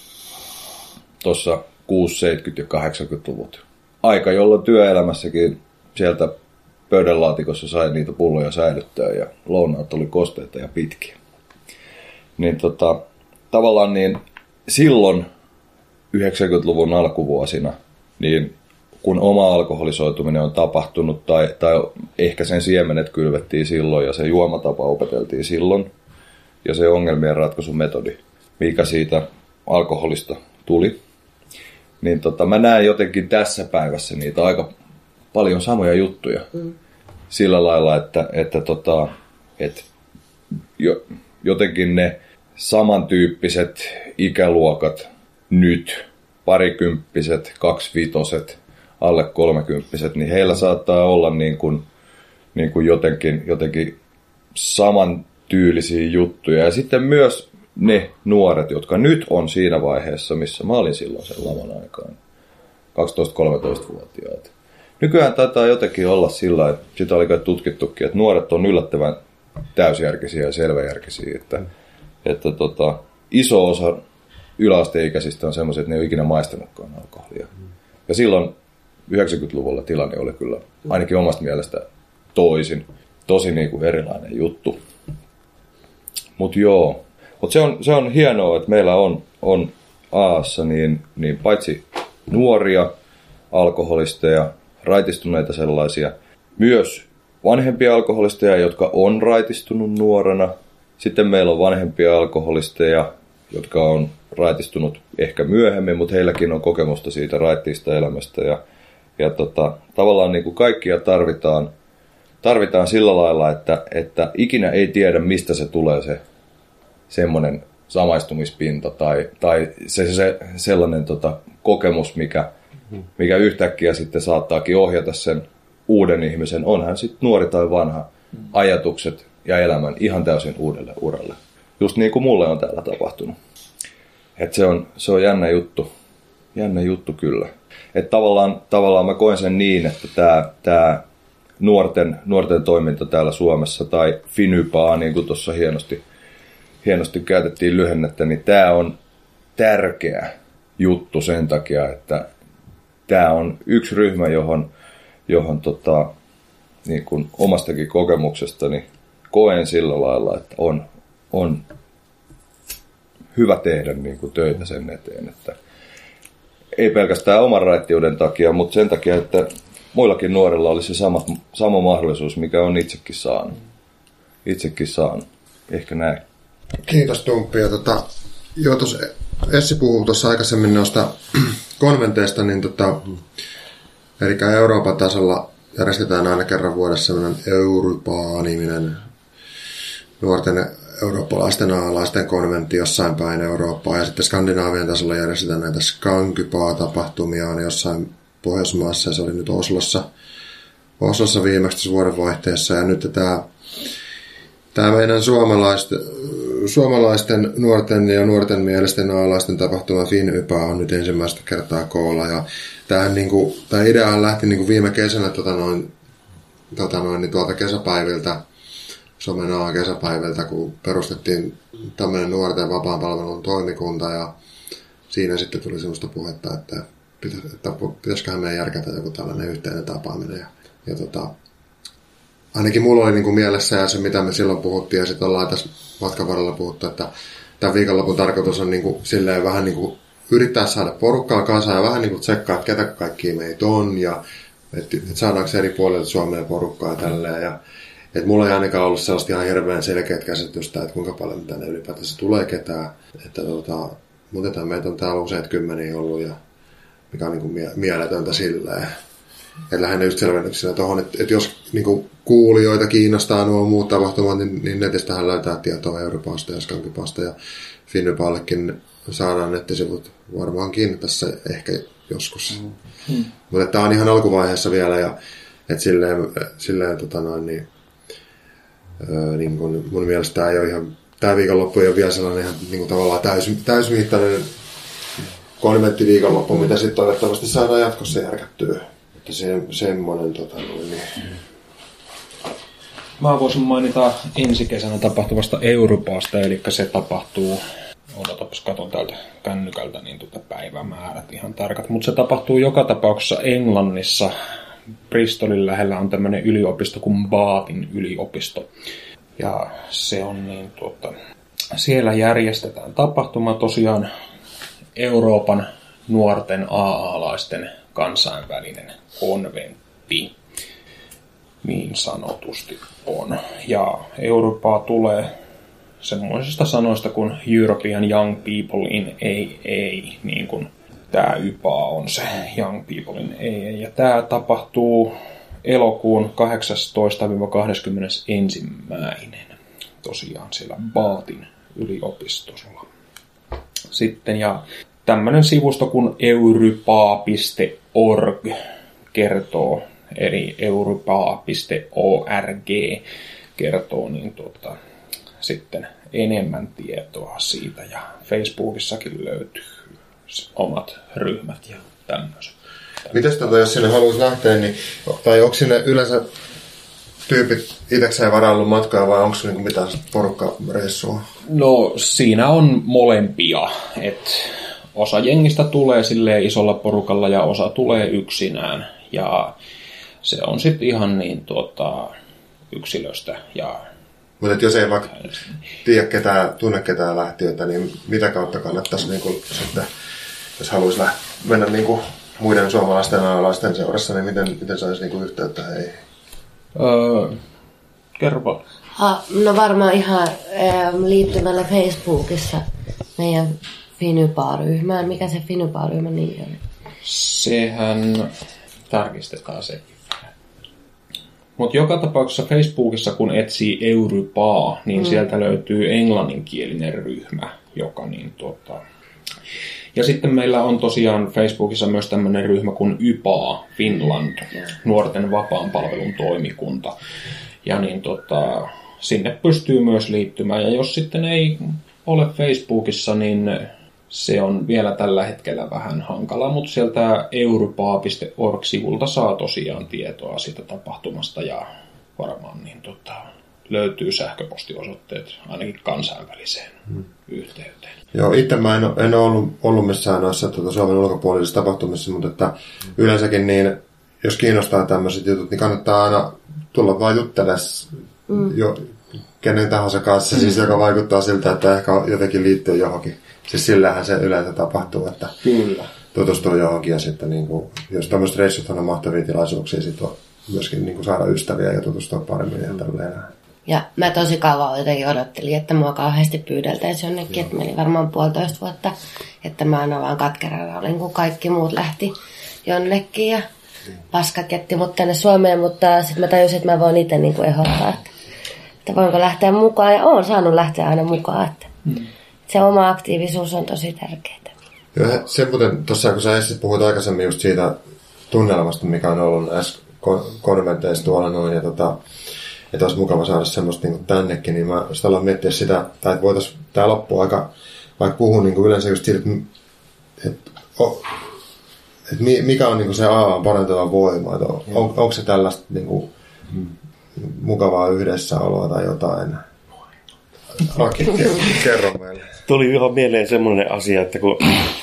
tuossa kuusikymmentä-, seitsemänkymmentä- ja kahdeksankymmentäluvut. Aika, jolloin työelämässäkin sieltä pöydänlaatikossa sai niitä pulloja säilyttää ja lounaat oli kosteita ja pitkiä. Niin tota, tavallaan niin silloin yhdeksänkymmentäluvun alkuvuosina, niin kun oma alkoholisoituminen on tapahtunut tai, tai ehkä sen siemenet kylvettiin silloin ja se juomatapa opeteltiin silloin ja se ongelmien ratkaisumetodi, mikä siitä alkoholista tuli, niin tota, mä näen jotenkin tässä päivässä niitä aika paljon samoja juttuja. Mm. Sillä lailla, että, että, tota, että jo, jotenkin ne samantyyppiset ikäluokat nyt, parikymppiset, kaksivitoset, alle kolmekymppiset, niin heillä saattaa olla niin kuin, niin kuin jotenkin, jotenkin samantyylisiä juttuja. Ja sitten myös ne nuoret, jotka nyt on siinä vaiheessa, missä mä olin silloin sen laman aikaan, kaksitoista-kolmetoista-vuotiaat. nykyään taitaa jotenkin olla sillä, että sitä oli kai tutkittukin, että nuoret on yllättävän täysjärkisiä ja selväjärkisiä, että, että tota, iso osa yläasteikäisistä on semmoisia, että ne ei ole ikinä maistanutkaan alkoholia. Ja silloin yhdeksänkymmentäluvulla tilanne oli kyllä ainakin omasta mielestä toisin, tosi niin kuin erilainen juttu. Mutta joo, mutta se on, se on hienoa, että meillä on, on Aassa niin, niin paitsi nuoria alkoholisteja, raitistuneita sellaisia, myös vanhempia alkoholisteja, jotka on raitistunut nuorena. Sitten meillä on vanhempia alkoholisteja, jotka on raitistunut ehkä myöhemmin, mutta heilläkin on kokemusta siitä raittiista elämästä. Ja, ja tota, tavallaan niin kuin kaikkia tarvitaan, tarvitaan sillä lailla, että, että ikinä ei tiedä, mistä se tulee se semmoinen samaistumispinta tai, tai se, se sellainen tota, kokemus, mikä, mikä yhtäkkiä sitten saattaakin ohjata sen uuden ihmisen, onhan sitten nuori tai vanha, ajatukset ja elämän ihan täysin uudelle uralle. Just niin kuin mulle on täällä tapahtunut. Et se on, se on jännä juttu. Jännä juttu kyllä. Et tavallaan, tavallaan mä koen sen niin, että tää, tää nuorten, nuorten toiminta täällä Suomessa tai Finypaa, niin kuin tuossa hienosti, hienosti käytettiin lyhennettä, niin tää on tärkeä juttu sen takia, että tää on yksi ryhmä, johon, johon tota, niin kuin omastakin kokemuksestani koen sillä lailla, että on, on hyvä tehdä niin kuin töitä sen eteen, että ei pelkästään oman raittiuden takia, mutta sen takia, että muillakin nuorilla olisi sama, sama mahdollisuus, mikä on itsekin saanut. Itsekin saanut. Ehkä näin. Kiitos Tumppi. Ja tota, joo, tuossa Essi puhui tuossa aikaisemmin noista konventeista, niin tota, eli Euroopan tasolla järjestetään aina kerran vuodessa sellainen Euroopan-niminen nuorten eurooppalaisten aalaisten konventti jossain päin Eurooppaa. Ja sitten Skandinaavian tasolla järjestetään näitä Skankypaa-tapahtumia on jossain Pohjoismaassa, ja se oli nyt Oslossa, Oslossa viimeksi vuodenvaihteessa. Ja nyt tämä, tämä meidän suomalaisten, suomalaisten nuorten ja nuorten mielesten aalaisten tapahtuma Finypaa on nyt ensimmäistä kertaa koolla. Ja tämähän, niin kuin, tämä idea lähti niin kuin viime kesänä tota noin, tota noin, niin tuolta kesäpäiviltä, Somen A-kesäpäiviltä, kun perustettiin tämmöinen nuorten vapaan palvelun toimikunta, ja siinä sitten tuli sellaista puhetta, että, pitäis, että pitäisiköhän meidän järkätä joku tällainen yhteinen tapaaminen. Ja, ja tota, ainakin mulla oli niin kuin mielessä, ja se mitä me silloin puhuttiin, ja sitten ollaan tässä matkan varrella puhuttu, että tämän viikonlopun tarkoitus on niin kuin, silleen vähän niin kuin yrittää saada porukkaa kasaan, ja vähän niin kuin tsekkaa, että ketä kaikkia meitä on, ja että, että saadaanko eri puolilta Suomeen porukkaa ja tälleen, ja että mulla ei ainakaan ollut sellaista ihan hirveän selkeät käsitystä, että kuinka paljon tänne ylipäätänsä tulee ketään. Että tota, mutta meitä on täällä useat kymmeniä ollut, ja mikä on niin kuin mieletöntä silleen. Että lähinnä just selvennyksenä tuohon, että, että jos niin kuin kuulijoita kiinnostaa nuo muut tapahtumat, niin, niin netistähän löytää tietoa Euroopasta ja Skankypasta, ja Finypallekin saadaan nettisivut varmaankin tässä ehkä joskus. Mm. Mutta tämä on ihan alkuvaiheessa vielä, ja että silleen, silleen tota noin, niin Öö, niin kun mun mielestä tämä ei ole ihan, tämä viikonloppu ei ole vielä sellainen ihan niin kuin tavallaan täys, täysmittainen konventtiviikonloppu, mitä sitten toivottavasti saadaan jatkossa järkättyä. Että se, semmoinen tota niin. Mä voisin mainita ensi kesänä tapahtuvasta Euroopasta, eli se tapahtuu, odotapas katon täältä kännykältä, niin tuota päivämäärät ihan tarkat, mutta se tapahtuu joka tapauksessa Englannissa. Bristolin lähellä on tämmöinen yliopisto kuin Baathin yliopisto. Ja se on niin tuota, siellä järjestetään tapahtuma tosiaan Euroopan nuorten A-alaisten kansainvälinen konventti. Niin sanotusti on. Ja Eurooppaa tulee semmoisista sanoista kuin European Young People in A A, niin kuin tämä Y P A on se Young People in A A. Ja tämä tapahtuu elokuun kahdeksastoista kahdeskymmenesensimmäinen tosiaan siellä Baathin yliopistolla. Sitten ja tämmöinen sivusto kuin euroopaa piste org kertoo, eli euroopaa piste org kertoo niin tuota, sitten enemmän tietoa siitä, ja Facebookissakin löytyy omat ryhmät ja tämmöiset. Mites tota, jos sinne haluaisi lähteä, niin, tai onko sinne yleensä tyypit itsekseen varaillut matkaa vai onko se niinku mitään porukkareissua? No siinä on molempia, että osa jengistä tulee silleen isolla porukalla ja osa tulee yksinään. Ja se on sitten ihan niin tuota, yksilöstä. Ja mutta jos ei vaikka tiedä ketään, tunne ketään lähtiöitä, niin mitä kautta kannattaisi niinku sitten, jos haluaisi läht- mennä niinku muiden suomalaisten ja alaisten seurassa, niin miten, miten saisi niinku yhteyttä heihin? Öö, kerro vaan. Ha, no varmaan ihan äh, liittymällä Facebookissa meidän Finypaa-ryhmään. Mikä se Finypaa-ryhmän nimi on? Sehän tarkistetaan se. Mutta joka tapauksessa Facebookissa, kun etsii Eurypaa, niin mm. sieltä löytyy englanninkielinen ryhmä, joka niin tuota... Ja sitten meillä on tosiaan Facebookissa myös tämmöinen ryhmä kuin YPA Finland, nuorten vapaan palvelun toimikunta. Ja niin tota, sinne pystyy myös liittymään. Ja jos sitten ei ole Facebookissa, niin se on vielä tällä hetkellä vähän hankala. Mutta sieltä eurypaa piste org-sivulta saa tosiaan tietoa siitä tapahtumasta ja varmaan niin tota, löytyy sähköpostiosoitteet ainakin kansainväliseen hmm. yhteyteen. Joo, itse mä en, en ole ollut, ollut missään noissa tuota, Suomen ulkopuolisissa tapahtumissa, mutta että yleensäkin niin, jos kiinnostaa tämmöiset jutut, niin kannattaa aina tulla vaan juttelemaan mm. jo kenen tahansa kanssa, mm. siis joka vaikuttaa siltä, että ehkä jotenkin liittyy johonkin. Siis sillähän se yleensä tapahtuu, että Kyllä. tutustuu johonkin ja sitten niin kuin, jos tämmöiset reissut on mahtavia tilaisuuksia, sitten myöskin niin kuin saada ystäviä ja tutustua paremmin ja tälleen. Ja mä tosi kauan jotenkin odottelin, että mua kauheasti pyydeltäisiin jonnekin, Joo. että meni varmaan puolitoista vuotta, että mä aina vaan katkerana olin, kun kaikki muut lähti jonnekin ja paskat jätti mut tänne Suomeen, mutta sitten mä tajusin, että mä voin itse niin kuin ehdottaa, että, että voinko lähteä mukaan ja oon saanut lähteä aina mukaan, että hmm. se oma aktiivisuus on tosi tärkeää. Joo, se muuten tuossa, kun sä Essi puhuit aikaisemmin just siitä tunnelmasta, mikä on ollut näissä konventeissa tuolla noin, ja tota, että olisi mukava saada semmoista niin tännekin, niin mä sitä aloin miettiä sitä, tai että voitaisiin tämä loppu aika, vaikka puhun niin yleensä just siitä, että, että, että mikä on niin se A A parantava voima, että on, on, onko se tällaista niin kuin, mukavaa yhdessäoloa tai jotain. Aki, kerro meille. Tuli ihan mieleen semmoinen asia, että kun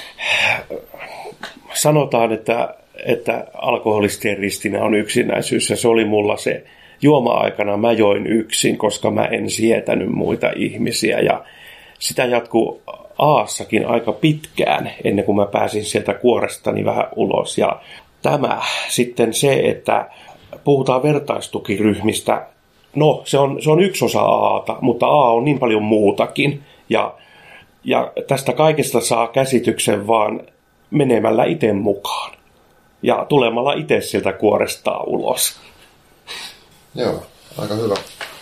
sanotaan, että, että alkoholistien ristinä on yksinäisyys, ja se oli mulla se juoma-aikana mä join yksin, koska mä en sietänyt muita ihmisiä, ja sitä jatkuu Aassakin aika pitkään, ennen kuin mä pääsin sieltä kuorestani vähän ulos. Ja tämä sitten se, että puhutaan vertaistukiryhmistä, no se on, se on yksi osa Aata, mutta A on niin paljon muutakin, ja, ja tästä kaikesta saa käsityksen vaan menemällä itse mukaan, ja tulemalla itse sieltä kuorestaan ulos. Joo, aika hyvä.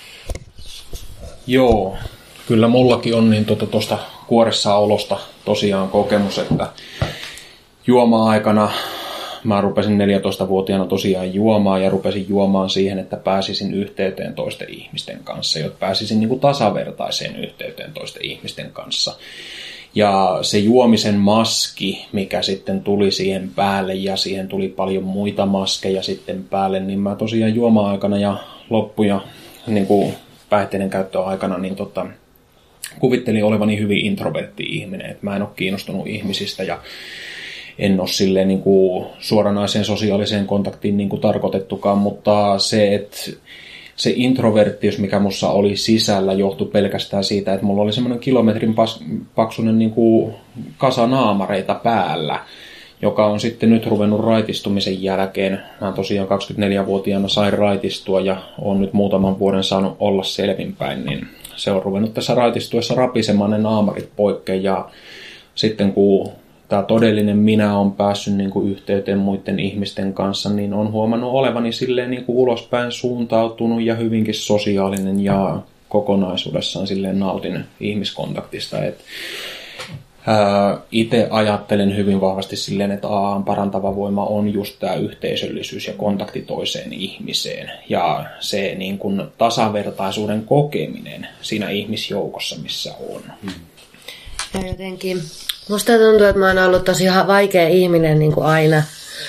Joo, kyllä mullakin on niin tuosta tuota, kuoressaolosta tosiaan kokemus, että juoma-aikana mä rupesin neljätoistavuotiaana tosiaan juomaan ja rupesin juomaan siihen, että pääsisin yhteyteen toisten ihmisten kanssa, jotta pääsisin niin kuin tasavertaiseen yhteyteen toisten ihmisten kanssa. Ja se juomisen maski, mikä sitten tuli siihen päälle ja siihen tuli paljon muita maskeja sitten päälle, niin mä tosiaan juoma-aikana ja loppuja niin kuin päihteiden käyttöaikana niin tota, kuvittelin olevani hyvin introvertti ihminen, että mä en ole kiinnostunut ihmisistä ja en ole silleen niin kuin suoranaiseen sosiaaliseen kontaktiin niin kuin tarkoitettukaan, mutta se, että se introverttius, mikä mussa oli sisällä, johtui pelkästään siitä, että mulla oli semmoinen kilometrin pas, paksuinen niin kuin kasa naamareita päällä, joka on sitten nyt ruvennut raitistumisen jälkeen. Mä tosiaan kaksikymmentäneljävuotiaana sain raitistua ja olen nyt muutaman vuoden saanut olla selvinpäin, niin se on ruvennut tässä raitistuessa rapisemaan ne naamarit poikkeen ja sitten kun tämä todellinen minä on päässyt niin kuin yhteyteen muiden ihmisten kanssa, niin on huomannut olevani silleen niin kuin ulospäin suuntautunut ja hyvinkin sosiaalinen ja kokonaisuudessaan silleen nautin ihmiskontaktista. Et, ää, itse ajattelen hyvin vahvasti silleen, että A A:n parantava voima on just tämä yhteisöllisyys ja kontakti toiseen ihmiseen ja se niin kuin tasavertaisuuden kokeminen siinä ihmisjoukossa, missä on. Ja jotenkin musta tuntuu, että mä oon ollut tosi vaikea ihminen niin kuin aina.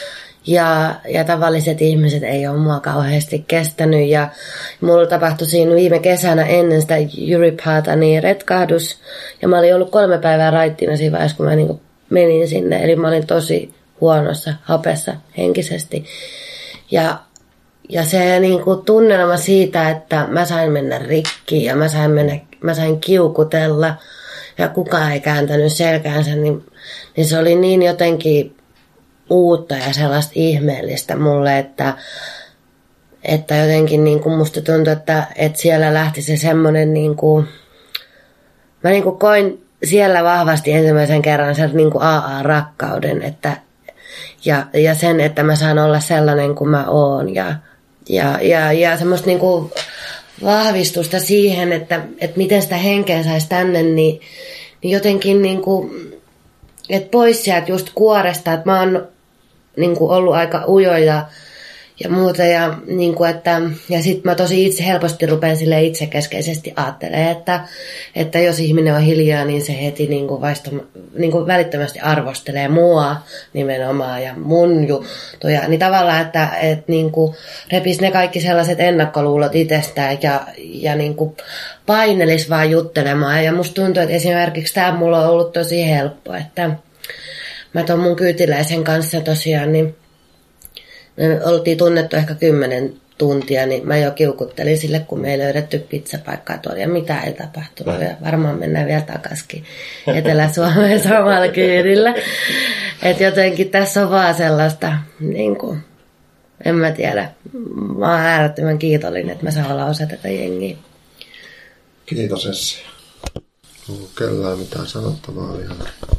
Ja, ja tavalliset ihmiset ei ole mua kauheasti kestänyt. Ja mulla tapahtui siinä viime kesänä ennen sitä Jyripaata niin retkahdus. Ja mä olin ollut kolme päivää raittina siinä vaiheessa, kun mä niin menin sinne. Eli mä olin tosi huonossa hapessa henkisesti. Ja, ja se niin kuin tunnelma siitä, että mä sain mennä rikki ja mä sain, mennä, mä sain kiukutella ja kukaan ei kääntänyt selkäänsä, niin, niin se oli niin jotenkin uutta ja sellaista ihmeellistä mulle, että, että jotenkin niin kuin musta tuntui, että, että siellä lähti se semmoinen, niin kuin, mä niin kuin koin siellä vahvasti ensimmäisen kerran sen niin kuin A A-rakkauden, että, ja, ja sen, että mä saan olla sellainen kuin mä oon ja, ja, ja, ja semmoista niin kuin vahvistusta siihen, että, että miten sitä henkeä saisi tänne, niin, niin jotenkin niin kuin, että pois sieltä just kuoresta, että mä oon niin kuin ollut aika ujo ja, ja muuta. Ja, niin kuin, että, ja sitten mä tosi itse helposti rupean sille itsekeskeisesti ajattelemaan, että, että jos ihminen on hiljaa, niin se heti niin kuin vaistoma, niin kuin välittömästi arvostelee mua nimenomaan ja mun juttuja. Niin tavallaan, että, että niin kuin repisi ne kaikki sellaiset ennakkoluulot itsestään ja, ja niin kuin painelis vaan juttelemaan. Ja musta tuntuu, että esimerkiksi tämä mulla on ollut tosi helppo, että mä ton mun kyytiläisen kanssa tosiaan, niin me oltiin tunnettu ehkä kymmenen tuntia, niin mä jo kiukuttelin sille, kun me ei löydetty pizzapaikkaa tuolla ja mitä ei tapahtunut. Ja varmaan mennään vielä takaisin Etelä-Suomeen samalla kyydillä. Että jotenkin tässä on vaan sellaista, niin kuin, en mä tiedä, mä oon äärettömän kiitollinen, että mä saan olla osa tätä jengiä. Kiitos Essi. Onko kellään mitään sanottavaa ihan?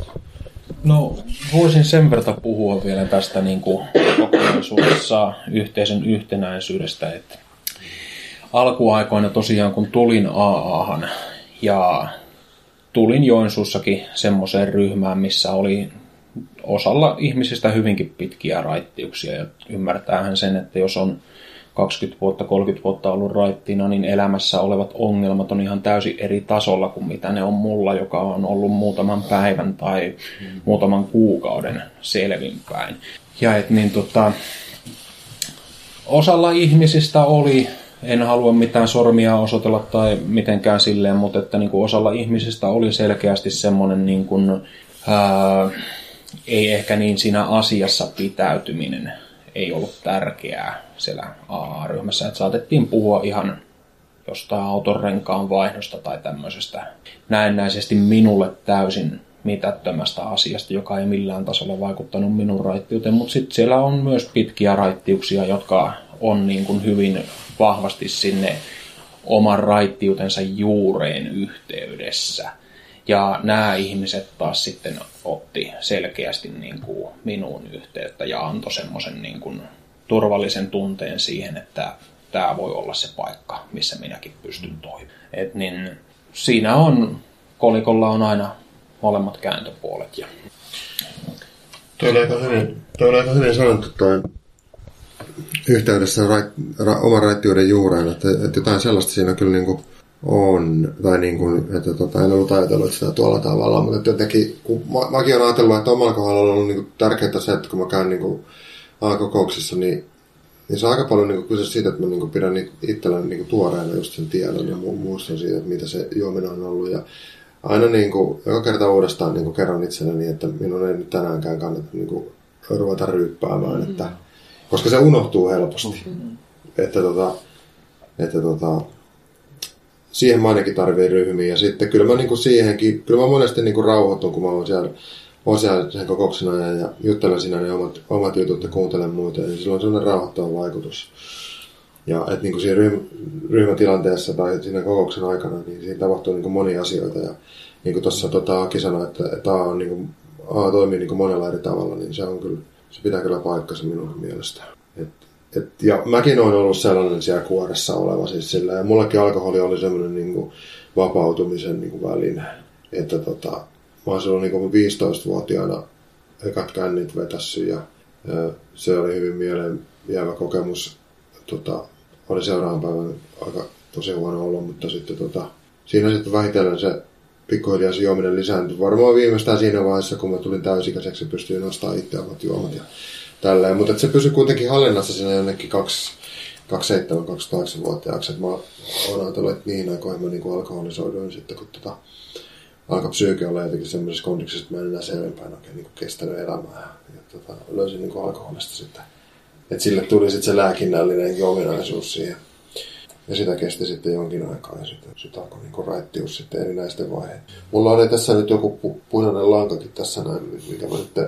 No, voisin sen verran puhua vielä tästä niin kuin kokonaisuudessa yhteisön yhtenäisyydestä, että alkuaikoina tosiaan kun tulin A A:han ja tulin Joensuussakin semmoiseen ryhmään, missä oli osalla ihmisistä hyvinkin pitkiä raittiuksia ja ymmärtäähän sen, että jos on kaksikymmentä vuotta, kolmekymmentä vuotta ollut raittina, niin elämässä olevat ongelmat on ihan täysin eri tasolla kuin mitä ne on mulla, joka on ollut muutaman päivän tai muutaman kuukauden selvinpäin. Ja et niin tota, osalla ihmisistä oli, en halua mitään sormia osoitella tai mitenkään silleen, mutta että niin kuin osalla ihmisistä oli selkeästi semmoinen niin kuin, ää, ei ehkä niin siinä asiassa pitäytyminen ei ollut tärkeää siellä A A-ryhmässä, että saatettiin puhua ihan jostain autonrenkaan vaihdosta tai tämmöisestä näennäisesti minulle täysin mitättömästä asiasta, joka ei millään tasolla vaikuttanut minun raittiuteen, mutta sitten siellä on myös pitkiä raittiuksia, jotka on niin kuin hyvin vahvasti sinne oman raittiutensa juureen yhteydessä. Ja nämä ihmiset taas sitten otti selkeästi niin kuin minuun yhteyttä ja antoi semmoisen niin kuin turvallisen tunteen siihen, että tämä voi olla se paikka, missä minäkin pystyn toimimaan. Et niin, siinä on, kolikolla on aina molemmat kääntöpuolet. Ja... Tuo oli aika hyvin, tuo oli aika hyvin sanottu toi yhteydessä rait, ra, oman raittiuden juureen, että, että jotain sellaista siinä kyllä niin kuin on, tai niin kuin, että tota, en ollut ajatellut sitä tuolla tavalla, mutta jotenkin, kun mä, mäkin olen ajatellut, että omalla kohdalla on ollut niin kuin tärkeää se, että kun mä käyn niin kuin A-kokouksissa, niin, niin se on aika paljon niin kuin kyse siitä, että mä niin kuin pidän itselleni niin kuin tuoreena just sen tiedon ja muistan siitä, että mitä se juominen on ollut. Ja aina niin kuin, joka kerta uudestaan niin kuin kerron itselleni, että minun ei nyt tänäänkään kannata niin kuin ruveta ryyppäämään, mm-hmm. että, koska se unohtuu helposti. Mm-hmm. Että, tota, että tota, siihen mä ainakin tarviin ryhmiä. Ja sitten kyllä mä niinku siihenkin, kyllä mä monesti niinku rauhoitun, kun mä oon siellä, oon siellä sen kokouksen ajan ja juttelen siinä ne omat, omat jutut ja kuuntelen muita. Niin sillä on sellainen rauhoittava vaikutus. Ja että niinku siinä ryhmä, ryhmätilanteessa tai siinä kokouksen aikana, niin siinä tapahtuu niinku monia asioita. Ja niin kuin tuossa tota, Aki sanoi, että, että A, on niinku, A toimii niinku monella eri tavalla, niin se on kyllä, se pitää kyllä paikkansa minun mielestä. Et, Et, ja mäkin olen ollut sellainen siellä kuoressa oleva siis sillä, ja mullakin alkoholi oli semmoinen niin kuin vapautumisen niin kuin väline. Että tota, mä oon silloin niin kuin viisitoistavuotiaana ekat kännit vetässy ja, ja se oli hyvin mieleen jäävä kokemus. Tota, oli seuraavan päivän aika tosi huono olla, mutta sitten tota, siinä sitten vähitellen se pikkuhiljaa se juominen lisääntyi. Varmaan viimeistään siinä vaiheessa, kun mä tulin täysikäiseksi, pystyin nostamaan itse omat juomat ja tälleen. Mutta se pysyi kuitenkin hallinnassa siinä jonnekin kaksikymmentäseitsemän kaksikymmentäkahdeksan-vuotiaaksi. Mä oon ajatellut, että niihin aikoihin mä niin alkoholisoiduin sitten, kun tota, alkoi psyyke olla jotenkin semmoisessa kondiksessa, että mä en enää selvempään oikein niin kestänyt elämää. Ja tota, löysin niin alkoholista sitten. Että sille tuli sitten se lääkinnällinenkin ominaisuus siihen. Ja sitä kesti sitten jonkin aikaa ja sitten sit alkoi niin raittius sitten erinäisten vaiheet. Mulla oli tässä nyt joku pu- punainen lankakin tässä näin, mikä mä nyt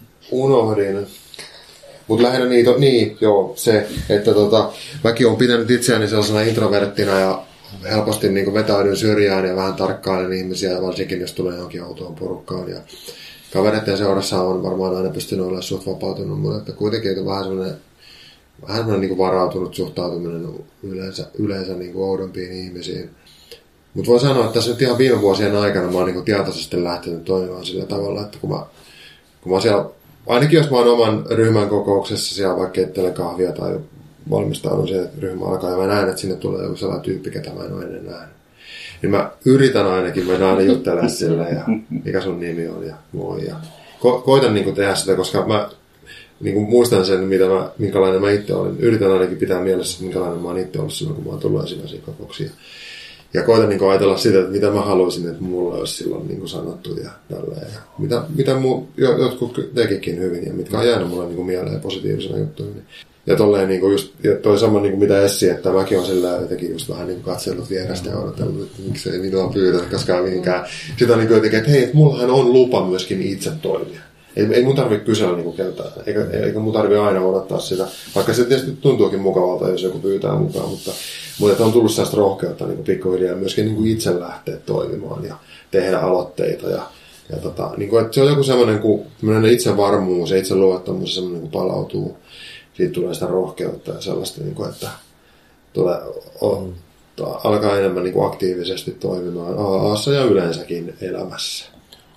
unohdin. Mutta lähinnä niitä, niin joo, se, että tota, mäkin olen pitänyt itseäni sellaisena introverttina ja helposti niin vetäydyn syrjään ja vähän tarkkailen ihmisiä, varsinkin jos tulee johonkin autoon porukkaan. Ja kavereiden seurassa on varmaan aina pystynyt olemaan suht vapautunut, mutta että kuitenkin on vähän sellainen vähän niin kuin varautunut suhtautuminen yleensä, yleensä niin kuin oudompiin ihmisiin. Mutta voin sanoa, että tässä nyt ihan viime vuosien aikana mä oon niin tietoisesti lähtenyt toimimaan sillä tavalla, että kun mä, kun mä siellä, ainakin jos mä oon oman ryhmän kokouksessa siellä vaikka keittelen kahvia tai valmistaudun siihen, että ryhmä alkaa ja mä näen, että sinne tulee joku sellainen tyyppi, ketä mä en ole ennen nähnyt. Niin mä yritän ainakin mennä aina juttelemaan sille ja mikä sun nimi on ja moi. Ja ko- koitan niin kuin tehdä sitä, koska mä niin kuin muistan sen, mitä mä, minkälainen mä itse olin. Yritän ainakin pitää mielessä, minkälainen mä oon itse ollut silloin, kun mä oon tullut ensimmäisiä kokouksia. Ja koitan niin kuin ajatella sitä, että mitä mä haluaisin, että mulle olisi silloin niin kuin sanottu ja tälleen. Ja mitä, mitä mu, jotkut tekikin hyvin ja mitkä on jäänyt mulle niin kuin mieleen positiivisena juttuina. Ja tolleen niin kuin just, ja toi sama niin kuin mitä Essi, että mäkin on sillä jotenkin just vähän niin kuin katsellut vierestä ja odotellut, että miksei minua pyytä koskaan mihinkään. Sitä on niin kuin jotenkin, että hei, että mullahan on lupa myöskin itse toimia. Ei, ei mun tarvitse kysellä niin keltään, eikä, eikä mun tarvitse aina odottaa sitä, vaikka se tietysti tuntuukin mukavalta, jos joku pyytää mukaan, mutta, mutta on tullut sellaista rohkeutta niin pikkuhiljaa myöskin niin kuin itse lähteä toimimaan ja tehdä aloitteita. Ja, ja tota, niin kuin, että se on joku semmoinen itsevarmuus ja itseluottamus, semmoinen niin palautuu, siitä tulee sitä rohkeutta ja sellaista, niin kuin, että tulee, on, alkaa enemmän niin kuin aktiivisesti toimimaan A A:ssa ja yleensäkin elämässä.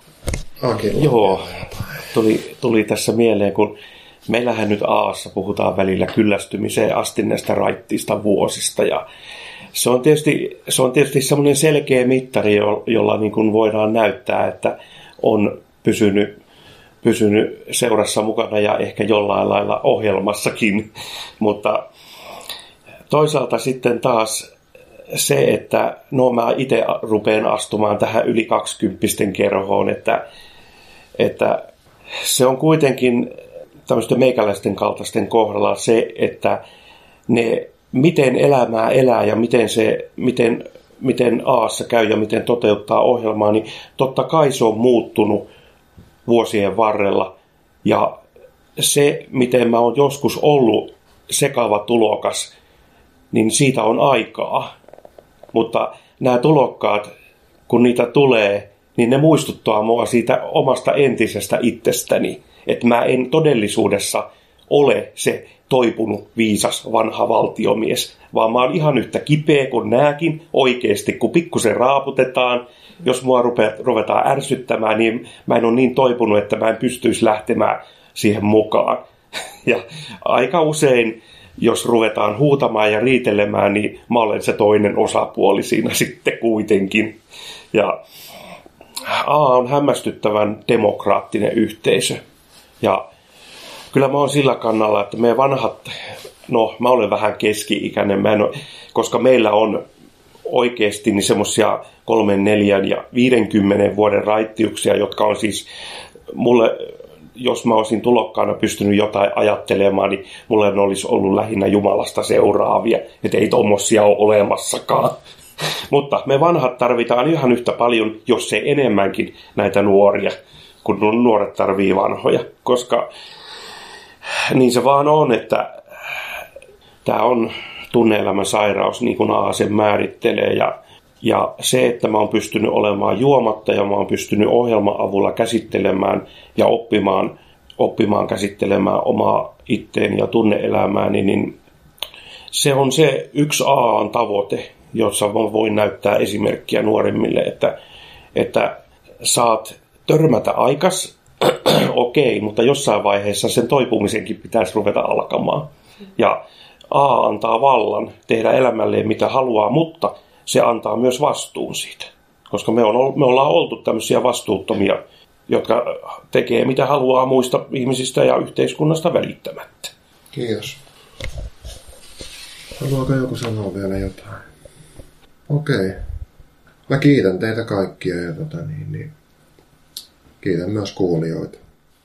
Akilla. Joo, tuli, tuli tässä mieleen, kun meillähän nyt A:ssa puhutaan välillä kyllästymiseen asti näistä raittiista vuosista. Ja se on tietysti, se on tietysti semmoinen selkeä mittari, jolla niin kuin voidaan näyttää, että on pysynyt, pysynyt seurassa mukana ja ehkä jollain lailla ohjelmassakin. Mutta toisaalta sitten taas se, että no mä itse rupean astumaan tähän yli kaksikymppisten kerhoon, että, että se on kuitenkin tämmöisten meikäläisten kaltaisten kohdalla se, että ne, miten elämää elää ja miten, se, miten, miten A:ssa käy ja miten toteuttaa ohjelmaa, niin totta kai se on muuttunut vuosien varrella. Ja se, miten mä oon joskus ollut sekava tulokas, niin siitä on aikaa. Mutta nämä tulokkaat, kun niitä tulee, niin ne muistuttaa mua siitä omasta entisestä itsestäni. Että mä en todellisuudessa ole se toipunut viisas vanha valtiomies, vaan mä oon ihan yhtä kipeä kuin nääkin oikeasti, kun pikkusen raaputetaan. Jos mua ruvetaan ärsyttämään, niin mä en ole niin toipunut, että mä en pystyisi lähtemään siihen mukaan. Ja aika usein, jos ruvetaan huutamaan ja riitelemään, niin mä olen se toinen osapuoli siinä sitten kuitenkin. Ja A on hämmästyttävän demokraattinen yhteisö. Ja kyllä mä oon sillä kannalla, että me vanhat, no mä olen vähän keski-ikäinen, mä en ole, koska meillä on oikeasti niin semmoisia kolmen, neljän ja viidenkymmenen vuoden raittiuksia, jotka on siis mulle, jos mä olisin tulokkaana pystynyt jotain ajattelemaan, niin mulle olisi ollut lähinnä Jumalasta seuraavia, että ei tommosia ole olemassakaan. Mutta me vanhat tarvitaan ihan yhtä paljon, jos ei enemmänkin näitä nuoria, kun nuoret tarvii vanhoja, koska niin se vaan on, että tämä on tunne-elämän sairaus, niin kuin A sen määrittelee, ja, ja se, että mä oon pystynyt olemaan juomatta ja mä oon pystynyt ohjelman avulla käsittelemään ja oppimaan, oppimaan käsittelemään omaa itteeni ja tunne-elämääni, niin se on se yksi A:n tavoite, jossa voin näyttää esimerkkiä nuoremmille, että, että saat törmätä aikas, okei, okay, mutta jossain vaiheessa sen toipumisenkin pitäisi ruveta alkamaan. Ja A antaa vallan tehdä elämälleen mitä haluaa, mutta se antaa myös vastuun siitä. Koska me, on, me ollaan oltu tämmöisiä vastuuttomia jotka tekee mitä haluaa muista ihmisistä ja yhteiskunnasta välittämättä. Kiitos. Haluaako joku sanoa vielä jotain? Okei. Mä kiitän teitä kaikkia ja tota niin, niin kiitän myös kuulijoita.